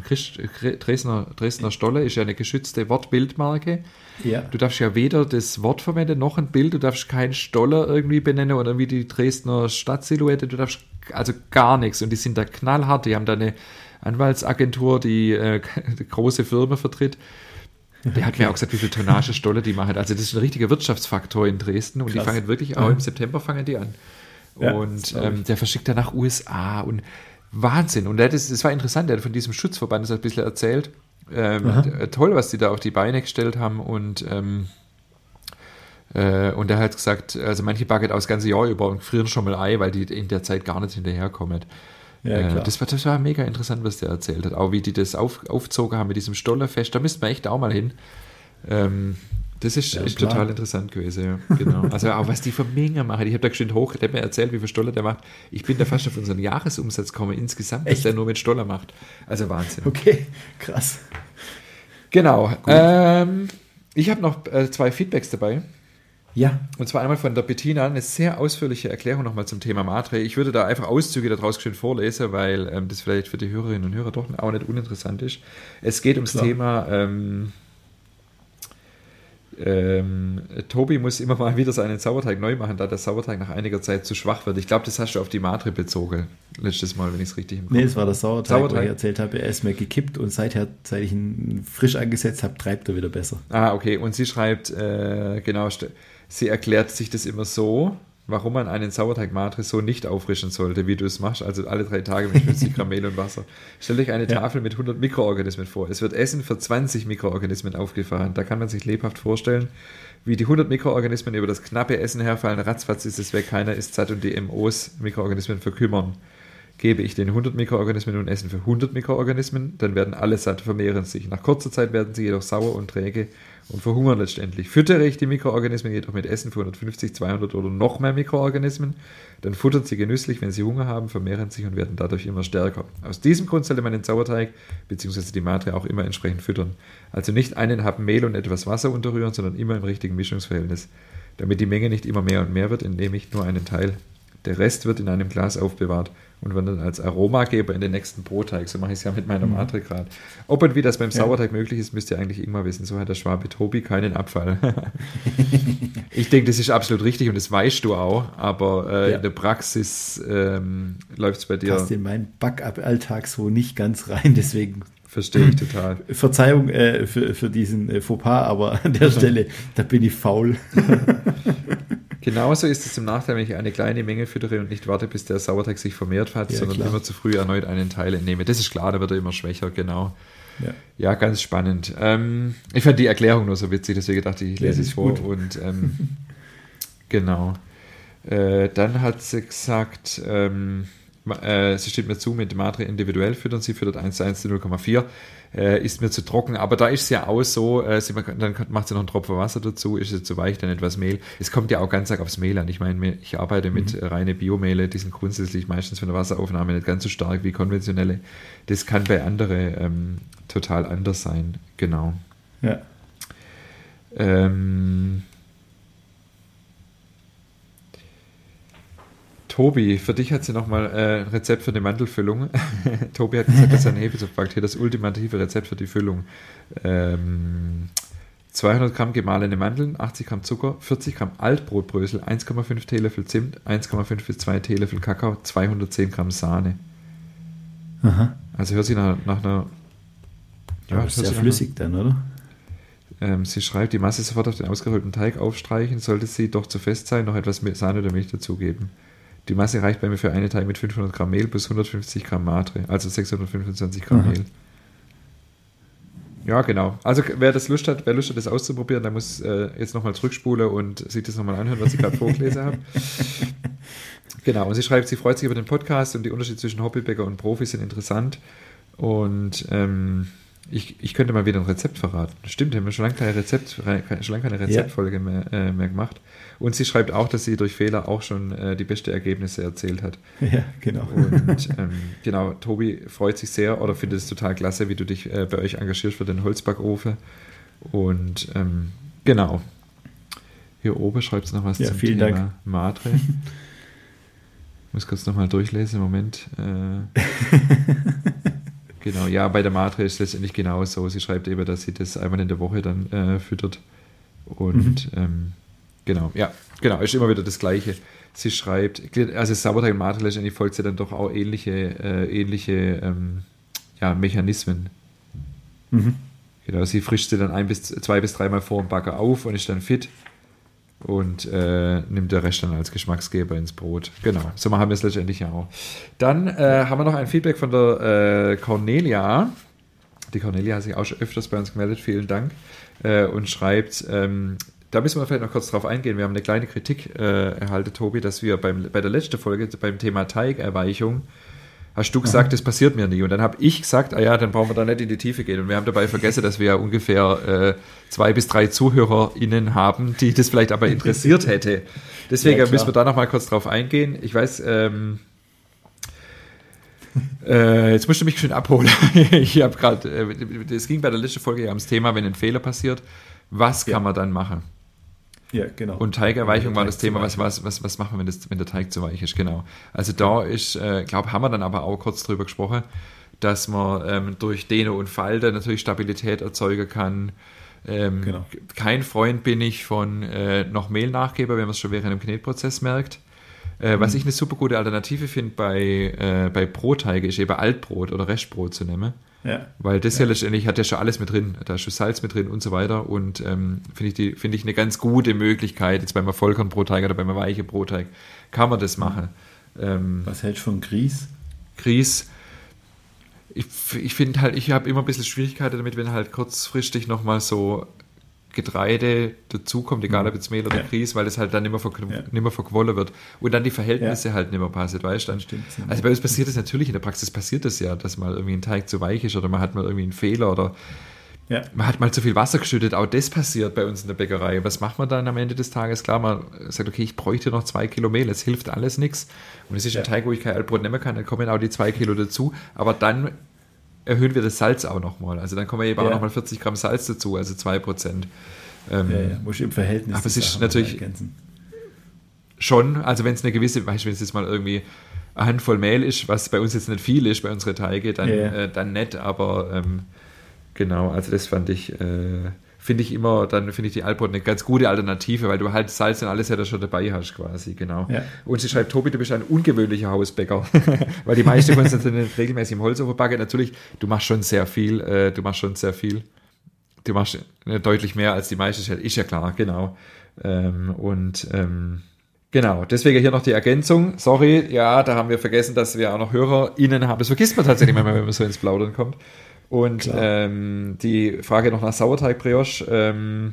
Stolle, ist ja eine geschützte Wortbildmarke. Ja. Du darfst ja weder das Wort verwenden noch ein Bild, du darfst keinen Stoller irgendwie benennen oder irgendwie die Dresdner Stadtsilhouette, du darfst also gar nichts und die sind da knallhart, die haben da eine Anwaltsagentur, die große Firma vertritt. Der hat mir auch gesagt, wie viel Tonnage Stolle die machen. Also das ist ein richtiger Wirtschaftsfaktor in Dresden und die fangen wirklich auch im September fangen die an. Ja, und der verschickt dann nach USA und Wahnsinn. Und das war interessant, der hat von diesem Schutzverband das ein bisschen erzählt. Toll, was die da auf die Beine gestellt haben und er hat gesagt, also manche backen auch das ganze Jahr über und frieren schon mal Ei, weil die in der Zeit gar nicht hinterherkommen. Ja, das war mega interessant, was der erzählt hat. Auch wie die das aufgezogen haben mit diesem Stollerfest. Da müsste man echt auch mal hin. Das ist total interessant gewesen. Ja. Genau. Also auch was die für Mengen machen. Ich habe da geschwind der hat mir erzählt, wie viel Stoller der macht. Ich bin da fast auf unseren Jahresumsatz gekommen insgesamt, dass der nur mit Stoller macht. Also Wahnsinn. Okay, krass. Genau. Ich habe noch 2 Feedbacks dabei. Ja. Und zwar einmal von der Bettina, eine sehr ausführliche Erklärung nochmal zum Thema Matre. Ich würde da einfach Auszüge daraus schön vorlesen, weil das vielleicht für die Hörerinnen und Hörer doch auch nicht uninteressant ist. Es geht ums Thema, Tobi muss immer mal wieder seinen Sauerteig neu machen, da der Sauerteig nach einiger Zeit zu schwach wird. Ich glaube, das hast du auf die Matre bezogen, letztes Mal, wenn ich es richtig im Kopf habe. Nee, es war der Sauerteig, wo ich erzählt habe, er ist mir gekippt und seit ich ihn frisch angesetzt habe, treibt er wieder besser. Ah, okay. Und sie schreibt, sie erklärt sich das immer so, warum man einen Sauerteig Matre so nicht auffrischen sollte, wie du es machst, also alle 3 Tage mit 50 Gramm Mehl und Wasser. Stell dich eine Tafel mit 100 Mikroorganismen vor. Es wird Essen für 20 Mikroorganismen aufgefahren. Da kann man sich lebhaft vorstellen, wie die 100 Mikroorganismen über das knappe Essen herfallen. Ratzfatz ist es weg, keiner ist satt und die MOs, Mikroorganismen, verkümmern. Gebe ich den 100 Mikroorganismen nun Essen für 100 Mikroorganismen, dann werden alle satt, vermehren sich. Nach kurzer Zeit werden sie jedoch sauer und träge und verhungern letztendlich. Füttere ich die Mikroorganismen jedoch mit Essen für 150, 200 oder noch mehr Mikroorganismen, dann futtern sie genüsslich, wenn sie Hunger haben, vermehren sich und werden dadurch immer stärker. Aus diesem Grund sollte man den Sauerteig bzw. die Matre auch immer entsprechend füttern. Also nicht einen Happen Mehl und etwas Wasser unterrühren, sondern immer im richtigen Mischungsverhältnis. Damit die Menge nicht immer mehr und mehr wird, entnehme ich nur einen Teil. Der Rest wird in einem Glas aufbewahrt und wird dann als Aromageber in den nächsten Brotteig. So mache ich es ja mit meiner Matre gerade. Ob und wie das beim Sauerteig möglich ist, müsst ihr eigentlich irgendwann wissen. So hat der Schwabe Tobi keinen Abfall. Ich denke, das ist absolut richtig und das weißt du auch, aber in der Praxis läuft es bei dir. Passt in meinen Backalltag so nicht ganz rein, deswegen. Verstehe ich total. Verzeihung für diesen Fauxpas, aber an der Stelle, da bin ich faul. Genauso ist es im Nachteil, wenn ich eine kleine Menge füttere und nicht warte, bis der Sauerteig sich vermehrt hat, sondern immer zu früh erneut einen Teil entnehme. Das ist klar, da wird er immer schwächer, genau. Ja, ganz spannend. Ich fand die Erklärung nur so witzig, deswegen dachte ich lese es vor. Gut. Und genau. Dann hat sie gesagt, sie steht mir zu, mit Matre individuell füttern, sie füttert 1:1 zu 0,4. Ist mir zu trocken, aber da ist es ja auch so, dann macht sie noch einen Tropfen Wasser dazu, ist es zu weich, dann etwas Mehl. Es kommt ja auch ganz arg aufs Mehl an. Ich meine, ich arbeite mit reine Biomehle, die sind grundsätzlich meistens von der Wasseraufnahme nicht ganz so stark wie konventionelle. Das kann bei anderen total anders sein, genau. Ja. Tobi, für dich hat sie nochmal ein Rezept für eine Mandelfüllung. Tobi hat gesagt, dass er eine Hefezopf backt. Hier das ultimative Rezept für die Füllung. 200 Gramm gemahlene Mandeln, 80 Gramm Zucker, 40 Gramm Altbrotbrösel, 1,5 Teelöffel Zimt, 1,5 bis 2 Teelöffel Kakao, 210 Gramm Sahne. Aha. Also hört sich nach einer... Ja, das ist sehr flüssig dann, oder? Sie schreibt, die Masse sofort auf den ausgerollten Teig aufstreichen, sollte sie doch zu fest sein, noch etwas Sahne oder Milch dazugeben. Die Masse reicht bei mir für einen Teig mit 500 Gramm Mehl plus 150 Gramm Matre, also 625 Gramm Mehl. Ja, genau. Also wer Lust hat, das auszuprobieren, der muss jetzt nochmal zurückspulen und sich das nochmal anhören, was ich gerade vorgelesen habe. Genau, und sie schreibt, sie freut sich über den Podcast und die Unterschiede zwischen Hobbybäcker und Profi sind interessant. Und ich könnte mal wieder ein Rezept verraten. Stimmt, haben wir schon lange keine Rezeptfolge mehr gemacht. Und sie schreibt auch, dass sie durch Fehler auch schon die besten Ergebnisse erzielt hat. Ja, genau. Und genau, Tobi freut sich sehr oder findet es total klasse, wie du dich bei euch engagierst für den Holzbackofen. Und genau. Hier oben schreibt es noch was zum Thema Dank. Matre. Ich muss kurz nochmal durchlesen, Moment. Genau, ja, bei der Matre ist es letztendlich genauso. Sie schreibt eben, dass sie das einmal in der Woche dann füttert. Und genau, ist immer wieder das Gleiche. Sie schreibt, also Sauerteig und Matre letztendlich folgt sie dann doch auch ähnliche Mechanismen. Genau, sie frischt sie dann 2 bis 3 Mal vor dem Backer auf und ist dann fit und nimmt der Rest dann als Geschmacksgeber ins Brot. Genau, so machen wir es letztendlich ja auch. Dann haben wir noch ein Feedback von der Cornelia. Die Cornelia hat sich auch schon öfters bei uns gemeldet, vielen Dank. Und schreibt, da müssen wir vielleicht noch kurz drauf eingehen. Wir haben eine kleine Kritik erhalten, Tobi, dass wir bei der letzten Folge beim Thema Teigerweichung hast du gesagt, das passiert mir nie. Und dann habe ich gesagt, dann brauchen wir da nicht in die Tiefe gehen. Und wir haben dabei vergessen, dass wir ja ungefähr 2 bis 3 ZuhörerInnen haben, die das vielleicht aber interessiert hätte. Deswegen müssen wir da noch mal kurz drauf eingehen. Ich weiß, jetzt musst du mich schön abholen. Ich habe gerade, es ging bei der letzten Folge ja ums Thema, wenn ein Fehler passiert, was kann man dann machen? Ja, genau. Und Teigerweichung war das Thema, was machen wir, wenn der Teig zu weich ist, genau. Also da ist, haben wir dann aber auch kurz drüber gesprochen, dass man durch Dehne und Falte natürlich Stabilität erzeugen kann. Genau. Kein Freund bin ich von noch Mehl nachgeben, wenn man es schon während dem Knetprozess merkt. Was ich eine super gute Alternative finde bei Brotteige, ist eben Altbrot oder Restbrot zu nehmen. Ja. Weil das ja letztendlich hat ja schon alles mit drin. Da ist schon Salz mit drin und so weiter. Und finde ich eine ganz gute Möglichkeit, jetzt beim Vollkornbrotteig oder beim weichen Brotteig, kann man das machen. Was hältst du von Grieß? Grieß, ich finde halt, ich habe immer ein bisschen Schwierigkeiten damit, wenn halt kurzfristig nochmal so Getreide dazukommt, egal ob jetzt Mehl oder Grieß, weil das halt dann nicht mehr verquollen wird und dann die Verhältnisse halt nicht mehr passen, weißt du? Also bei uns passiert das natürlich, in der Praxis passiert das ja, dass mal irgendwie ein Teig zu weich ist oder man hat mal irgendwie einen Fehler oder man hat mal zu viel Wasser geschüttet, auch das passiert bei uns in der Bäckerei. Was macht man dann am Ende des Tages? Klar, man sagt, okay, ich bräuchte noch 2 Kilo Mehl, es hilft alles nichts und es ist ein Teig, wo ich kein Altbrot nehmen kann, dann kommen auch die 2 Kilo dazu, aber dann erhöhen wir das Salz auch nochmal. Also dann kommen wir eben auch nochmal 40 Gramm Salz dazu, also 2%. Muss ich im Verhältnis. Aber es ist natürlich schon, also wenn es eine gewisse, weißt du, wenn es jetzt mal irgendwie eine Handvoll Mehl ist, was bei uns jetzt nicht viel ist, bei unseren Teige, dann nicht, aber genau, also das finde ich die Altbrot eine ganz gute Alternative, weil du halt Salz und alles ja da schon dabei hast quasi, genau. Ja. Und sie schreibt, Tobi, du bist ein ungewöhnlicher Hausbäcker, weil die meisten von uns sind regelmäßig im Holzofen backen. Natürlich, du machst schon sehr viel. Du machst deutlich mehr als die meisten, ist ja klar, genau. Genau, deswegen hier noch die Ergänzung. Sorry, ja, da haben wir vergessen, dass wir auch noch HörerInnen haben. Das vergisst man tatsächlich manchmal, wenn man so ins Plaudern kommt. Und die Frage noch nach Sauerteig-Brioche.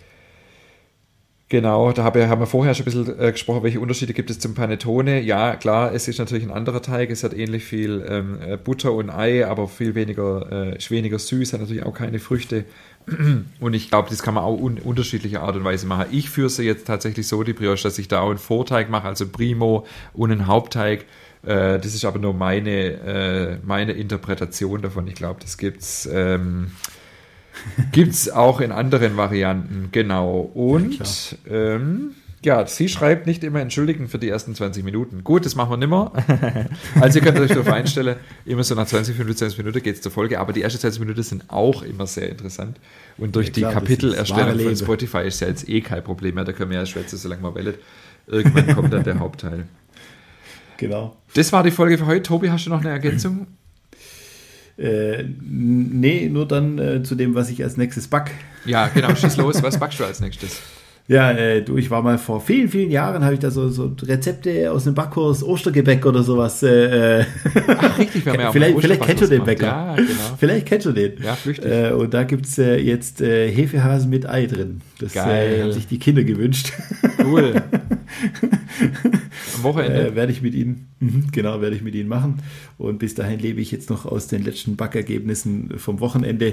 Genau, da haben wir vorher schon ein bisschen gesprochen, welche Unterschiede gibt es zum Panettone. Ja, klar, es ist natürlich ein anderer Teig. Es hat ähnlich viel Butter und Ei, aber viel weniger, ist weniger süß, hat natürlich auch keine Früchte. Und ich glaube, das kann man auch unterschiedliche Art und Weise machen. Ich führe sie jetzt tatsächlich so, die Brioche, dass ich da auch einen Vorteig mache, also Primo und einen Hauptteig. Das ist aber nur meine Interpretation davon. Ich glaube, das gibt's auch in anderen Varianten. Genau. Und sie schreibt nicht immer entschuldigen für die ersten 20 Minuten. Gut, das machen wir nicht mehr. Also ihr könnt euch darauf einstellen, immer so nach 20, 25 Minuten geht es zur Folge. Aber die ersten 20 Minuten sind auch immer sehr interessant. Und durch die Kapitelerstellung von Spotify ist ja jetzt kein Problem mehr. Da können wir ja schwätzen, solange man will. Irgendwann kommt dann der Hauptteil. Genau. Das war die Folge für heute. Tobi, hast du noch eine Ergänzung? Nee, nur dann zu dem, was ich als nächstes back. Ja, genau, schieß los. Was backst du als nächstes? Ja, ich war mal vor vielen, vielen Jahren, habe ich da so Rezepte aus dem Backkurs, Ostergebäck oder sowas. Ach, richtig, wir haben ja auch vielleicht kennst du den Bäcker. Ja, genau. Vielleicht kennst du den. Ja, flüchtig. Und da gibt es jetzt Hefehasen mit Ei drin. Das haben sich die Kinder gewünscht. Cool. Am Wochenende werde ich mit ihnen machen. Und bis dahin lebe ich jetzt noch aus den letzten Backergebnissen vom Wochenende.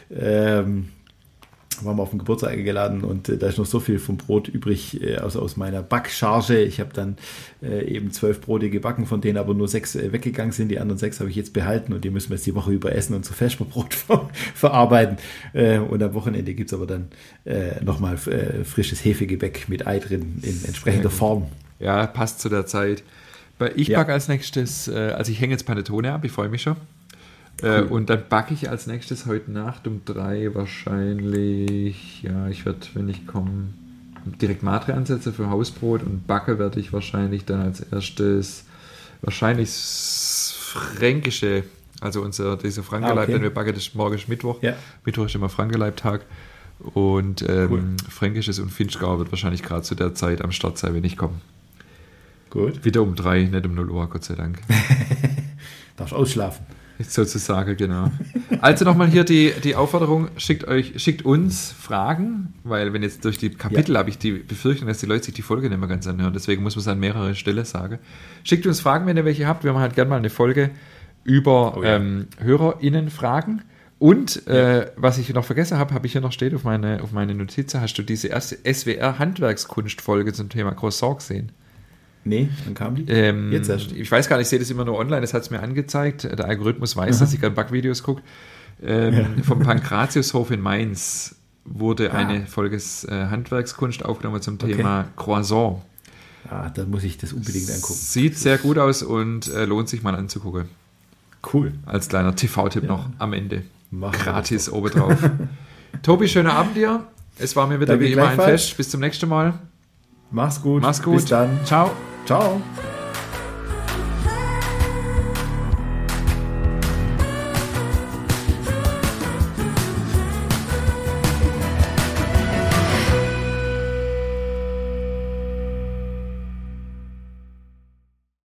Waren wir auf den Geburtstag eingeladen und da ist noch so viel vom Brot übrig, also aus meiner Backcharge. Ich habe dann eben 12 Brote gebacken, von denen aber nur 6 weggegangen sind. Die anderen 6 habe ich jetzt behalten und die müssen wir jetzt die Woche über essen und zu Vesperbrot verarbeiten. Und am Wochenende gibt es aber dann nochmal frisches Hefegebäck mit Ei drin in entsprechender Form. Ja, passt zu der Zeit. Ich backe als nächstes, also ich hänge jetzt Panettone ab, ich freue mich schon. Cool. Und dann backe ich als nächstes heute Nacht um 3 wahrscheinlich, ja, ich werde, wenn ich komme, direkt Matre ansetzen für Hausbrot und backe werde ich wahrscheinlich dann als erstes wahrscheinlich fränkische, also dieser Frankeleib, den wir backen, das morgen ist Mittwoch. Ja. Mittwoch ist immer Frankeleib-Tag und fränkisches und Finchgau wird wahrscheinlich gerade zu der Zeit am Start sein, wenn ich komme. Gut. Wieder um 3, nicht um 0 Uhr, Gott sei Dank. Darfst ausschlafen. Sozusagen, genau. Also nochmal hier die Aufforderung, schickt uns Fragen, weil wenn jetzt durch die Kapitel habe ich die Befürchtung, dass die Leute sich die Folge nicht mehr ganz anhören, deswegen muss man es an mehrere Stellen sagen. Schickt uns Fragen, wenn ihr welche habt. Wir machen halt gerne mal eine Folge über HörerInnen-Fragen. Und was ich noch vergessen habe, habe ich hier noch steht auf meine Notizen, hast du diese erste SWR-Handwerkskunst-Folge zum Thema Croissant gesehen? Nee, dann kam die. Jetzt erst. Ich weiß gar nicht, ich sehe das immer nur online, das hat es mir angezeigt. Der Algorithmus weiß, dass ich gerne Backvideos gucke. Vom Pankratiushof in Mainz wurde eine Folge Handwerkskunst aufgenommen zum Thema Croissant. Da muss ich das unbedingt angucken. Sieht sehr gut aus und lohnt sich mal anzugucken. Cool. Als kleiner TV-Tipp noch am Ende. Gratis obendrauf. Tobi, schönen Abend dir. Es war mir wieder wie immer ein Fest. Bis zum nächsten Mal. Mach's gut. Bis dann. Ciao. Ciao.